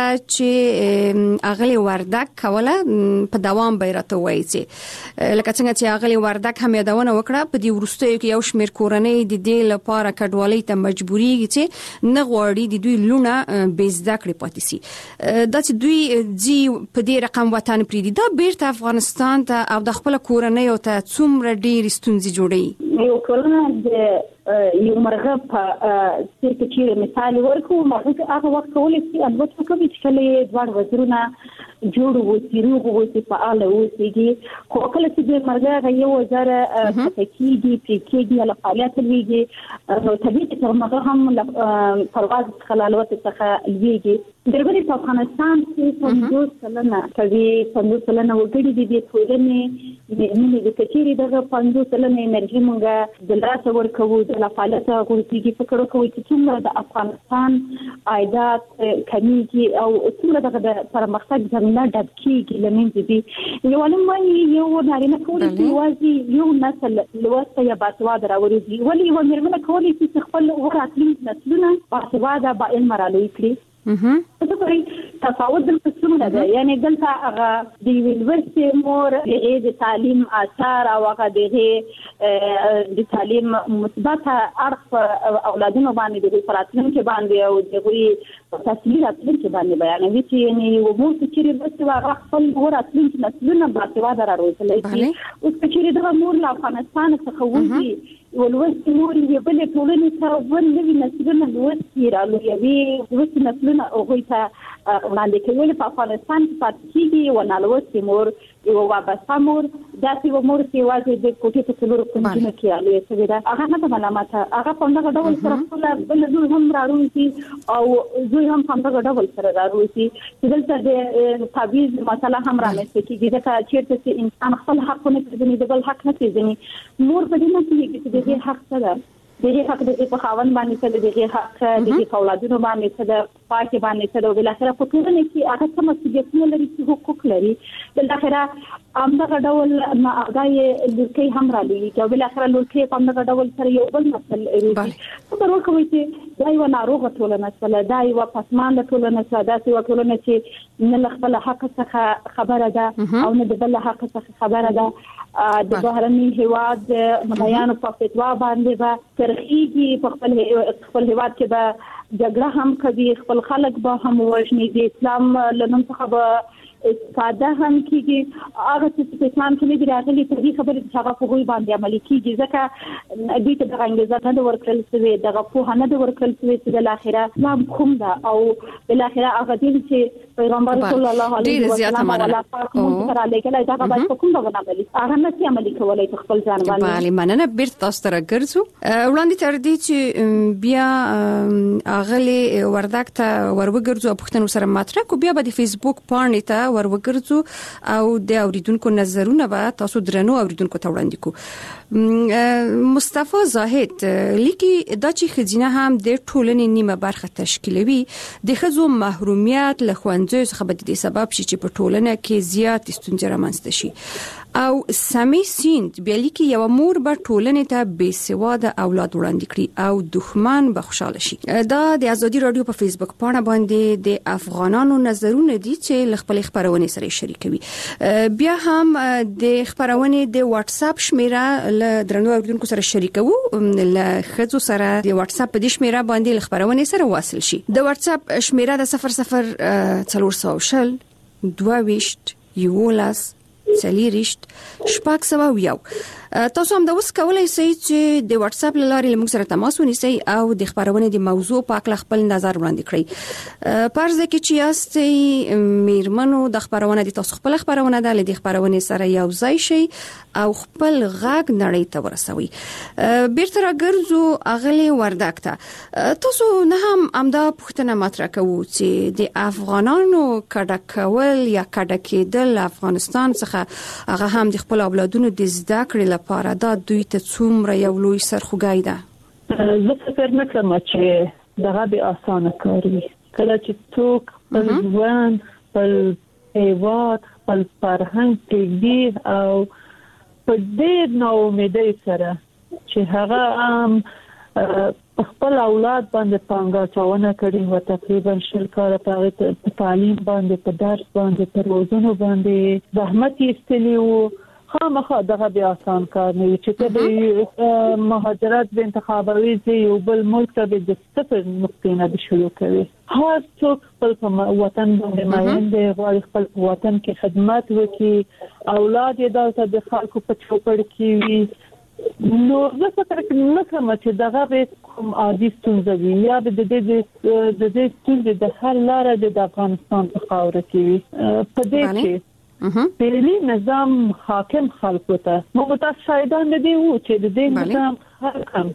چې اغلی وردک کوله په دوام بیرته وایي چې لکه څنګه چې اغلی وردک هم یادونه وکړه په دې وروستیو کې یو شمېر کورنۍ د دې لپاره کډوالۍ ته مجبورېږي چې نه غواړي د دوی لونه بې زده کړې پاتې سي. دا چې دوی ځي په دې رقم وطن پرېږدي، دا بیرته افغانستان ته او د خپله کورنیو ته څومره ډېرې ستونزې جوړوي؟
یو ټولنه د یو مرغه په سیر کې چې مثال ورکو مرغه هغه وخت کولی شي البته کوي چې کله دوه وزرونه جوړ وو روغ وو چې فعال اوسېږي، خو کله چې د مرغه یو وزر پکېږي پکېږي له فعالیت لويږي نو طبيعي چې مرغه هم پرواز خلالوت څخه لويږي. دربري په افغانستان کې پنځوس سلنه کوي پنځوس سلنه وګړي دي د ټولنې د د کچېري دغه پنځوس سلنه انرژي مونږه د لاس ورکوو د فعالیت غوړتيږي فکر کوي چې څومره د افغانستان عایدات کمیږي او څومره د پرمختګ زمينه ډب کیږي لمنځه دي. یو لمې یو نارینه کولی شي یوازې یو نسل لوسته یا باسواده راوړي، ولې یو مېرمنه کولی شي خپل وراتلونکي نسلونه باسواده با علم رالوي کړي. زه تفاوت دلته څومره ده. یعنی دلته هغه د یونیورسيټي مور د تعلیم اثر او هغه د تعلیم مثبت اړخ اولادونو باندې د فراتلونکو باندې او د تحصیلي راتلونکو باندې بیانوي چې یعنی ومو چې رسي هغه خپل وراتلونکو نسلونه باسواده راوړي. اوس چې د مور له افغانستان څخه وځي ولوست مور یې بل ټولنې ته ولوي نسلونه لوستي رالوي لوست نسلونه هغه ته وړاندې کوي په افغانستان کې پاتې کیږي و نه لوست مور یو وابسته مور داسې و مور چې واځي د کوټې په څلور کومونه کې الوي څه ده هغه نه په ملامت هغه په دغه ډول سره خپل بل زوی هم راوړي او زوی هم په دغه ډول سره راوړي چې دلته د تعویض مسله هم رامنځته کیږي ځکه چې چې انسان خپل حقونه پیژني د بل حق نه پیژني. مور په دې نه کېږي چې دغه حق څه ده دغه حق د په خاوند باندې څه دغه حق د اولادونو باندې څه د پاکي باندې څه د بلاخره په ټولنه کې هغه څه مسؤلیتونه لري چې حقوق لري بلاخره همدغه ډول هغه لکه هم را لوي چې بلاخره لکه په همدغه ډول سره یو بل مسل لري. په ورو کوي چې دا یو ناروغه ټولنه سره دا یو پسمانده ټولنه سره دا یو ټولنه چې نه خپل حق څخه خبره ده او نه د بل حق څخه خبره ده. د بهرني هیواد مليانو په فتوا باندې به ترخیږي په خپل خپل هیواد کې به جګړه هم کوي خپل خلک به هم وژني د اسلام لنوم څخه به استفاده هم کیږي هغه چې په اسلام کې لري راغلي په دې خبره چې هغه په غوي باندې عملي کیږي ځکه دې ته د انګلیزانو د ورکل سوي دغه په نه د ورکل سوي چې د اخره اسلام کوم ده او بل اخره هغه دې چې پیغمبر صلی الله علیه وسلم ولا فرق سره لګلای دا به کوم ډول عملي هغه نه چې عملي کولای خپل ځان باندې.
بله مننه بیرته تاسو ته راګرځو وړاندې تر دې چې بیا اغلی وردک ته وروګرځو پښتنو سره مطرح کو بیا به د فیسبوک پاڼې ته وروګرځو او د اوریدونکو نظرونه به تاسو درنو اوریدونکو ته وړاندې کو. مصطفی زاهد لیکي دا چې خزینه هم د ټولنې نیمه برخه تشکیلوي د خزو محرومیت له خوندزو څخه به د سبب شي چې په ټولنه کې زیات ستونزې رامنځته شي او سمي سیند بیا لیکي یو مور به ټولنې ته بې سواده اولاد وړاندې کړي او دښمن به خوشاله شي. دا د ازادي رادیو په فیسبوک پاڼه باندې د افغانانو نظرونه دي چې خپل خبرونه سره شریکوي. بیا هم د خبرونه د واتس اپ شمیره ل درنو اوریدونکو سره شریکوو ل خزو سره د واتس اپ په دې شمیره باندې خبرونه سره واصل شي. د واتس اپ شمیره د صفر صفر څلور سوه شل دوه ویشت یولاس سلیریشت شپږ سوه یو. تاسو هم دا اوس کولای شئ چې د واتس اپ لارې موږ سره تماس ونیسئ او د خبرونه د موضوع په اړه خپل نظر وړاندې کړئ. پرځ کې چې یاستئ میرمنو د خبرونه د تاسو خپل خبرونه د لید خبرونه سره یو ځای شي او خپل غږ نړۍ ته ورسوي. بیرته راګرځو اغلی وردک ته تاسو نه هم امدا پښتنه مطرح کوو چې د افغانانو کډه کول یا کډه کېدل افغانستان څخه هغه هم د خپل اولادونو د زده کړې لپاره دا دوی ته څومره یو لوی سرخوږی ده.
زه فکر نه کوم چې دغه به اسانه کار وي کله چې څوک خپل ځوان خپل هیواد خپل فرهنګ کې او په ډېر ناامیدۍ سره چې هغه هم خپل اولاد باندې پانګه چاونه کړي و تقریبا شل کال په تعلیم باندې په درس باندې په روزنه باندې زحمت یې استلی وو خامخا دغه بیا آسان کار نه چې ته مهاجرت به انتخابوي چې یو بل ملک ته د صفر نقطې نه شروع کوي. هر څوک خپل وطن باندې ماین دی غواړي خپل وطن کې خدمت وکړي اولاد یې دلته د خلکو په چوپړ کې وي نو زه فکر کوم چې دغه به کوم عادي ستونزه وي یا به د دې د دې ستونزې د حل لاره د افغانستان په خاوره کې وي. په دې کې پیلی نظام حاکم خلقو ته موږ تاسو شاهدان دي و چې د دې نظام حاکم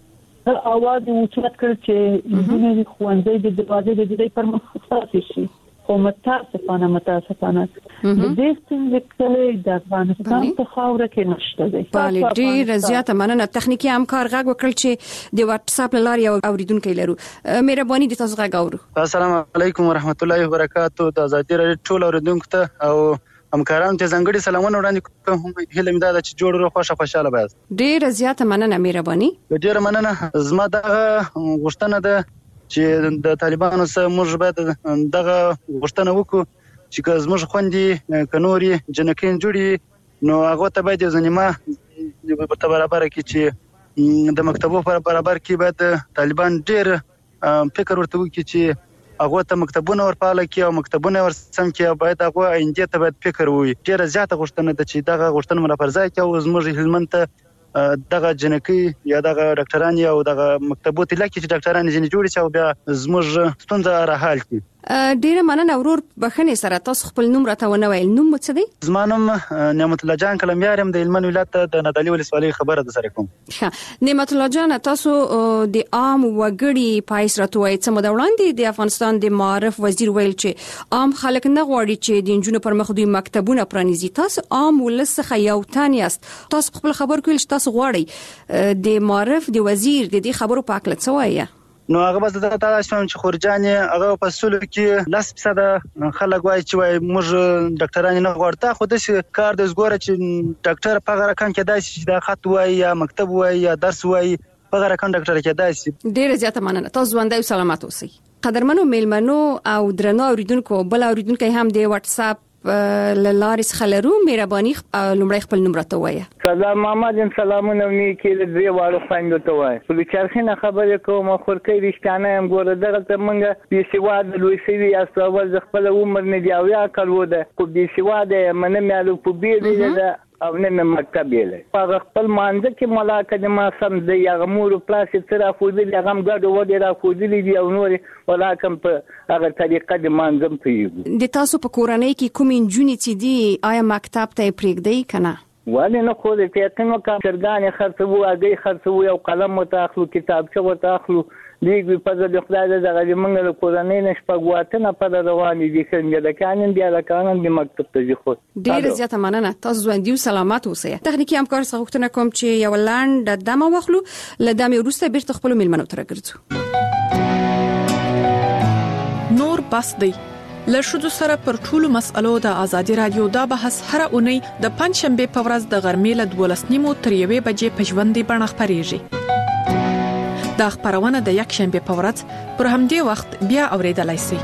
اواز اوچت کړ چې دغه خوندې د دروازې د دې پر مخ خاص شي خو متاسفانه متاسفانه د دې څنګه د افغانستان په خاوره کې نشته دی.
بله ډیر زیاته مننه. تخنیکی همکار غږ وکړ چې د واتس اپ لارې اوریدونکو لرو. مهرباني دي تاسو غږ اورو.
السلام علیکم ورحمت الله وبرکاتہ. د ازادي رادیو ټول اوریدونکو ته او همکارانو ته ځانګړي سلامونه وړاندې کوم. هیله مې ده چې جوړ روغ خوشاله خوشاله باز.
ډیر زیاته مننه مهرباني.
ډیر مننه. زما د غوښتنه ده چې د طالبانو سره موږ باید دغه غوښتنه وکړو چې که زموږ خوندې که نورې جنکۍ جوړي نو هغو ته باید یو ځنیمه ورته برابره کړي چې د مکتبو پر برابر کې باید طالبان ډېر فکر ورته وکړي چې هغه ته مکتبونه ورپاله کې او مکتبونه ورسم کې باید هغه آینده ته باید فکر وي. ډېره زیاته غوښتنه ده چې دغه غوښتنه مله پر ځای کې او زموږ هلمند ته دغه جنکۍ یا دغه ډاکټران او دغه مکتبو ته لکه چې ډاکټران ځینې جوړي چې او بیا زموږ ستونزه راحل کړي.
ډیره مننه ورور بخښنې سره تاسو خپل نوم راته ونه ویل. نوم مو څه دی؟
زما نوم نعمت الله جان کلمیار یم د هلمند ولایت د نادعلي ولسوالۍ خبره در سره کوم.
ښه نعمت الله جان تاسو د عام وګړي پایس راته وایي څه مده وړاندې د افغانستان د معارف وزیر ویل چې عام خلک نه غواړي چې د نجونو پر مخ دوی مکتبونه پرانیزي. تاسو عام ولس څخه یو تن یاست، تاسو خپل خبر کوئ چې تاسو غواړئ د معارف د وزیر د دې خبرو په اړه څه وایي؟
نو هغه بس دا تاسو شوم چې خورجان هغه په سلو کې لس فیصد خلک وایي چې وایي موږ ډاکټران نه غواړو، خو د کار د زګوره چې ډاکټر په هغه رقم کې داسې چې دا خط وایي یا مکتب وایي یا درس وایي په هغه رقم ډاکټر کې داسې.
ډیره زیاته مننه. تاسو ژوندۍ او سلامت اوسئ. قدرمنو میلمنو او درنو اوریدونکو، بل اوریدونکو هم د واتس اپ لارې څخه لرو. مهرباني لومړی خپل نوم راته ووایه.
سلام محمد، سلامونه نیکی د دې واړو خويندو ته وایي. په چرخینه خبرې کوم خورکې رښتانه هم ګوره دغه ته مونږ بي سواد لوي سوي استاول ز خپل عمر نه دی او یا کړو ده کو بي سواد منه مالو په بي دی ده او نه مکتب یې هغه خپل مانځ کې ملاقات ما سم دی هغه مور پلاس تر افودي هغه ګډ و دی را افودي دی او نور ولاکم په هغه طریقه د مانځم پیږي. د
تاسو په کورنۍ کې کوم انجونی چې دی آیا مکتب ته پریږدي کنه؟
ولی نه خو دې ته نو کا چرګانې خرڅو اگې خرڅو یو قلم متاخلو کتابچه وتاخلو دیګ په ځل خدای دې غږی منګل کورنۍ نشپګواته نه په رواني دي څنګه د قانون بیا د قانون د مکتب ته ځخو.
ډیر زیاته مننه. تاسو ژوندۍ او سلامت اوسئ. تخنیکی همکار څخه غوښتنه کوم چې یو لاند دمه واخلو، لدمه وروسته بیرته خپل میلمنو ته راګرځو.
نور بس دی له شذو سره پر ټولو مسألو د ازادي رادیو دا بحث هر اونۍ د پنځشنبه په ورځ د غرمې له دولس نیمو تر یوې بجې په ژوندۍ بڼه خپرېږي. دا خبرونه د یک شنبه په ورځ پر همدې وخت بیا اوریدلای شئ.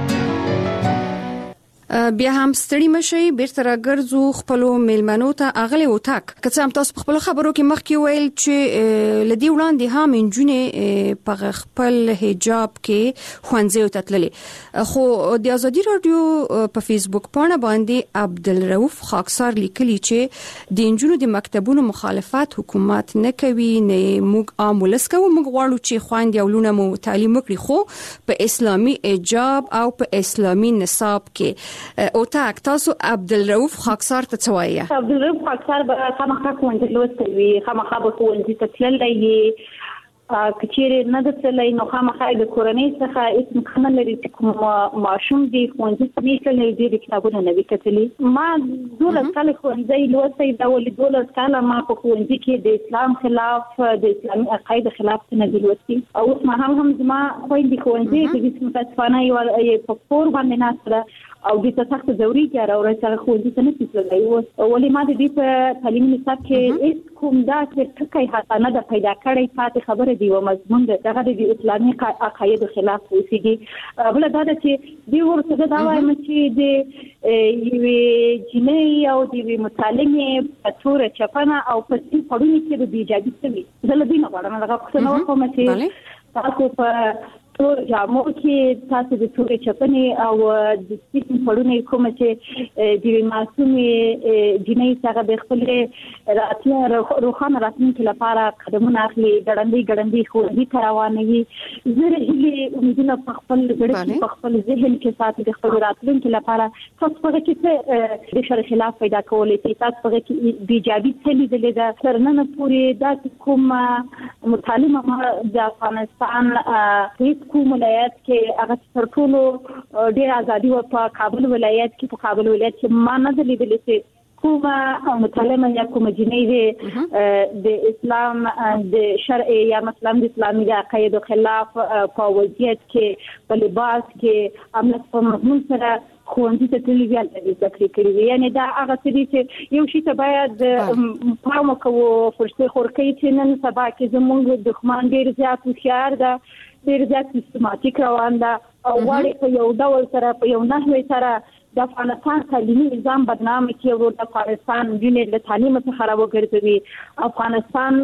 بیا هم ستړي مشي، بیرته راګرځو خپل میلمنو ته. اغلی وټاک که څه هم تاسو په خپل خبرو کې مخکې ویل چې لدی وړاندې هم انجونې په خپل حجاب کې خوانځي ته تللې، خو د ازادي رادیو په فیسبوک پاڼه باندې عبدالرؤف خاکسار لیکلي چې د انجونو د مکتبونو مخالفت حکومت نه کوي، نه موږ عام ولس کوو، موږ غواړو چې خويندې او لونه مو تعلیم وکړي، خو په اسلامي حجاب او په اسلامي نصاب کې. او تاک تاسو عبدالرؤف خاکسار ته څه وایي؟
عبدالرؤف خاکسار به خامخا کوونځي لوستل وي، خامخا به کوونځي ته تللی وي، کچېرې نه د تللی نو خامخا د کورنۍ څخه هېڅ مخه نه لري چې کوم ماشوم دی ښوونځي ته نه تللی، ډېرې کتابونه نه وي کتلي. ما دولس کاله ښوونځی لوستی دا ولې دولس کاله ما په ښوونځي کې د اسلام خلاف د اسلامي عقایدو خلاف څه نه دي لوستي، او اوس مهال هم زما خویندې ښوونځي ته ځي، متاسفانه یوه په کور باندې ناسته ده او د څه سخت ضروري کار او راځي ښوونځي ته نه تللی. ولې ما د دې په تعلیمي نصاب کې هېڅ کوم داسې ټکی هڅه نه ده پیدا کړې، پاتې خبره دی یوه مضمون ده دغه د اسلامي عقایدو خلاف اوسېږي. بله دا ده چې دې ورته دا وایم چې د یوې جینۍ او د یوې متعلمې په توره چپنه او په سپین پړوني کې به بېجابي څه وي. زه له دوی نه غواړم دغه پوښتنه وکړم چې تاسو په تور جامو کې تاسو د تورې چپنې او د سپین پړوني کومه چې د یوې معصومې جینۍ څخه د خپلې راتلونکي روښانه راتلونکي لپاره قدمونه اخلي، ګړندۍ ګړندۍ ښوونځي ته روانوي. زه هیلې امیدونه په خپل زړه کې په خپل ذهن کې ساتي د خپل راتلونکي لپاره. تاسو په هغه کې څه د شرع خلاف پیدا کولی شئ؟ تاسو په هغه کې بېجابي څه لیدلې ده؟ تر ننه پورې داسې کوم متعلمه د افغانستان هېڅ کوم ولایت کې هغه تر ټولو ډېر ازادي و په کابل ولایت کې، په کابل ولایت کې ما نه ده لیدلې چې کومه متعلمه یا کومه جینۍ د اسلام د شرع یا مثلا د اسلامي عقایدو خلاف په وضعیت کې په لباس کې امنیت په مضمون سره ښوونځي ته تللي وي، هلته دې زده کړې کړې وي. یعنې دا هغه څه دي چې یو شي ته باید پام وکړو. خورشتې خورکۍ چې نن سبا کې زموږ دښمن ډېر زیات هوښیار ده، ډیر زیات سیستماتیک روان ده او غواړي په یو ډول سره په یو نحوه سره د افغانستان تعلیمي نظام بدنام کړي او د افغانستان جنې له تعلیم څخه راوګرځوي. افغانستان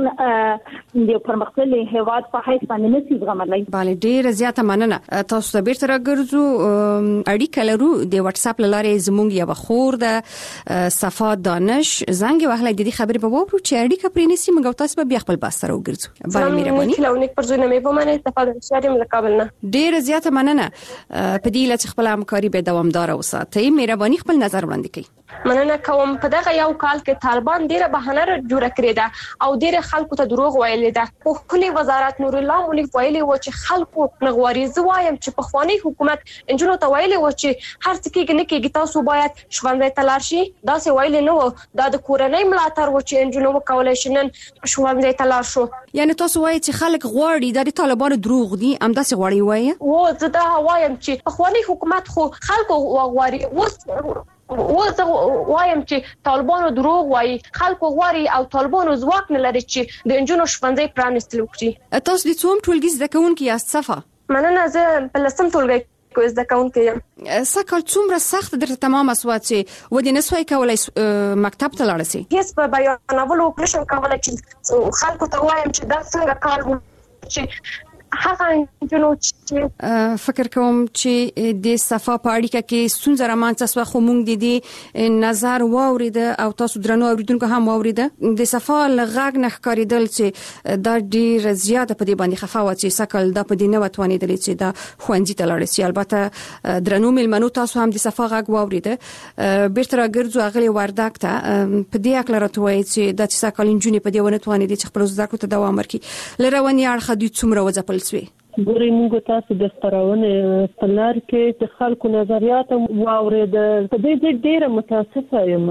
د پرمختللي هیواد په حیث باندې نشي زغملای.
bale ډیر زیاته مننه. تاسو ته بیرته راګرځو اړیکه لرو د واتس اپ لارې زموږ یو خور د صفا دانش زنګ وهله د دې خبرې په وورو چې اړیکه پرې نسی موږ تاسو به بیا خپل باسته راوګرځو. bale مهرباني.
کلونیک پرځونه مې په معنی صفا دانش یم له کابل نه.
ډیر زیاته مننه. په دې لږ خپل همکاري به دوامدار اوسه. ته مهرباني خپل نظر وړاندې کړئ.
مننه کوم. په دغه یو کال کې طالبان ډیره بهانه جوړه کړې ده او ډیره خلکو ته دروغ ویلي ده. په خولي وزارت نور الله مولوی ویلي و چې خلکو نغواري زوایم چې په خواني حکومت انجونو ته ویلي و چې هر څه کې نه کېږي تاسو باید ښوونځي ته لاړ شي. دا څه ویلي نه و. دا د کورنۍ ملاتړ و چې انجونو وکولای شي نن ښوونځي ته لاړ شو.
یعنی تاسو وایي چې خلک غواړي د طالبانو دروغ دي ام داسې غواړي وایي
و زه دا وایم چې په خواني حکومت خو خلکو غواړي و وزه وایم چې طالبانو دروغ وایي. خلکو غواړي او طالبانو ځواک نه لري چې د انجونو ښوونځي پرانیستل وکړي.
تاسو د څوم ټولګي زده کوونکي یاست صفا؟
مننه. زه په لسم ټولګي کې زده کوونکي یم.
سکه څومره سخت درته تمام اسوا چې ودی نسوي کولای مکتب ته لاړ شي؟
هیڅ په بیانولو نشم کولای چې خلکو ته وایم چې دا څنګه کار و چې هغه جنو چې
فکر کوم چې د صفا په اړیکه کې ستونزه رامنځته شوه خو موږ د دې نظر واورید او تاسو درنو اوریدونکو هم واورید. د صفا لغږ نه ښکاریدل چې دا ډیر زیاته په دې باندې خفه و چې سکل دا په دې نه وتوانیدل چې دا خوندې ته لاړ شي. البته درنو ملمنو تاسو هم د صفا غږ واورید. بیرته راګرځو اغلی وردک ته په دې اکل راټوي چې د سکل انجونی په دې ونه توانیدل چې خپل زده کړو ته دوام ورکړي. لرواني اړخ دوی څومره وځپل
ګورې موږ تاسو د خبرونه په لار کې د خلکو نظریات واورېدل. په دې ډېره متاسفه یم.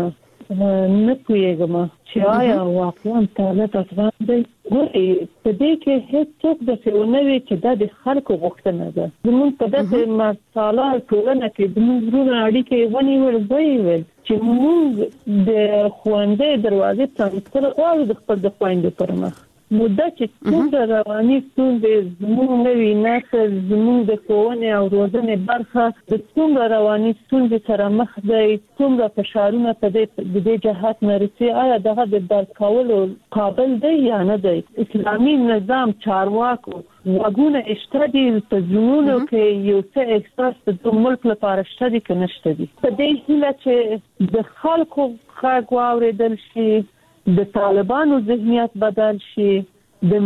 نه پوهېږم چې آیا واقعا طالب افغان دی. ګورې په دې کې هیڅوک داسې ونه وي چې دا د خلکو غوښتنه ده. زموږ په داسې مساله ټولنه کې زموږ وروڼه اړیکې ونیول ویل چې موږ د ښوونځي دروازې پرانیستل غواړو د خپل د خویندو پر مخ. مده چې څومره رواني ستونزې زموږ نوي نسل زموږ د ښوونې او روزنې برخه د څومره رواني ستونزې سره مخ دی. څومره فشارونه په دې جهت نه رسي. آیا دغه د درک کولو قابل دی یا نه دی؟ اسلامي نظام چارواکو وګونه اشته دي په زمونو کې یو څه احساس د ملک لپاره شته دي که نشته دي. په دې هیله چې د خلکو غږ واورېدل شي، د طالبانو ذهنیت بدل شي، د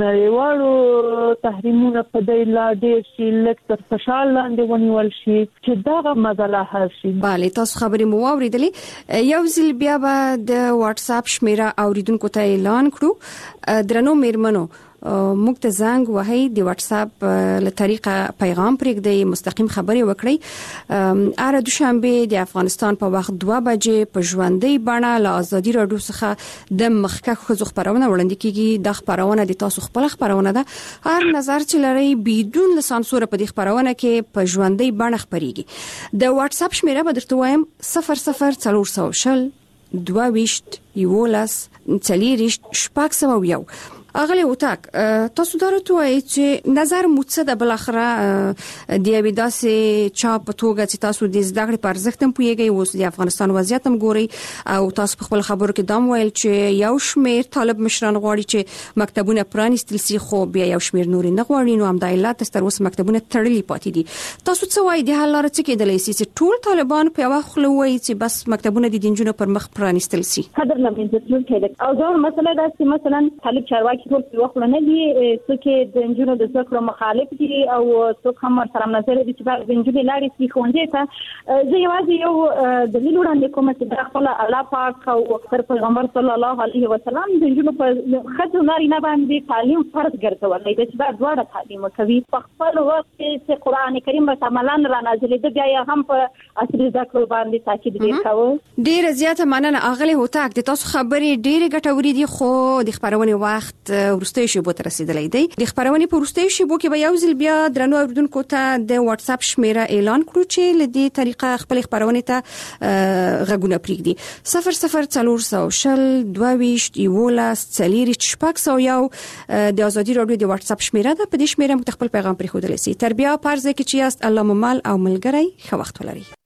نړیوالو تحریمونو په دې لا ډېر شي، لکه تر فشار لاندې ونیول شي چې دغه مسله حل شي.
bale تاسو خبرې مو واورېدلې. یو ځل بیا به د واتس اپ شمیره اوریدونکو ته اعلان کړو. درنو میرمنو موږ ته زنګ وهي د واتس اپ له طریقه پیغام پرېږدئ، مستقیم خبرې وکړئ. اره دوشنبه د افغانستان په وخت دوه بجې په ژوندۍ بڼه له ازادي راډیو څخه د مخکښ ښځو خبرونه وړاندې کیږي. د خبرونه د تاسو خپل خبرونه ده. هر نظر چې لري بدون له سانسور په دې خبرونه کې په ژوندۍ بڼه خبريږي. د واتس اپ شمیره به درته وایم صفر صفر څلور سوه شل دوه ویشت یولس څلېرویشت شپږ سوه یو. اغلی وتاک تاسو درته وایي چې نظر موڅه د بلخره د یوې داسې چا په توګه چې تاسو د زده کړې په ارزښت هم پوهیږئ، اوس د افغانستان وضعیت هم ګورئ او تاسو په خپل خبرو کې دا ویل چې یو شمېر طالب مشران غواړي چې مکتبونه پرانیستل شي، خو بیا یو شمېر نور نه غواړي. نو همدا علت تر اوسه مکتبونه تړلي پاتې دي. تاسو څه وایي د حل لاره څه کېدلی شي چې ټول طالبان په یوه خوله وایي چې بس مکتبونه د دینجونو پر مخ پرانیستل شي؟
قدر نه منځ کېږي او دا مسله ده چې مثلا طالب چارواکي ټول په وخت نه دي چې د انجونو د ذکر مخالف دي او څوک هم سره نظر دي چې د انجونو لارې سي خوندې ته. زه یوازې یو دلیل وړاندې کوم چې د خپل الله پاک او پر پیغمبر صلی الله علیه وسلم د انجونو په خځو نارینه باندې تعلیم فرض ګرځولای دی چې دا دواړه تعلیم کوي. په خپل وخت چې قران کریم په عملاً را نازل دی بیا هم په اصلي ذکر باندې تاکید وکاوه.
ډیر زیاته مننه اغلی هوتاک. د تاسو خبرې ډېرې ګټورې دي خو د خبرونې وخت وخت ورستي شیبو ته رسیدلې دی د خبرونه په ورستي شیبو کې به یو ځل بیا درنو اوردونکو ته د واتس اپ شمیره اعلان کړو چې لدی طریقه خپل خبرونه ته غږونه پریږدي صفر صفر څلور سو شل دوه یولاس څلور شپږ سو یو د ازادي رادیو د واتس اپ شمیره ده. په دې شمیره موږ خپل پیغام پرې خو درلسي تربیه پرځه کې چې است الله ممل او ملګری خو وخت ولري.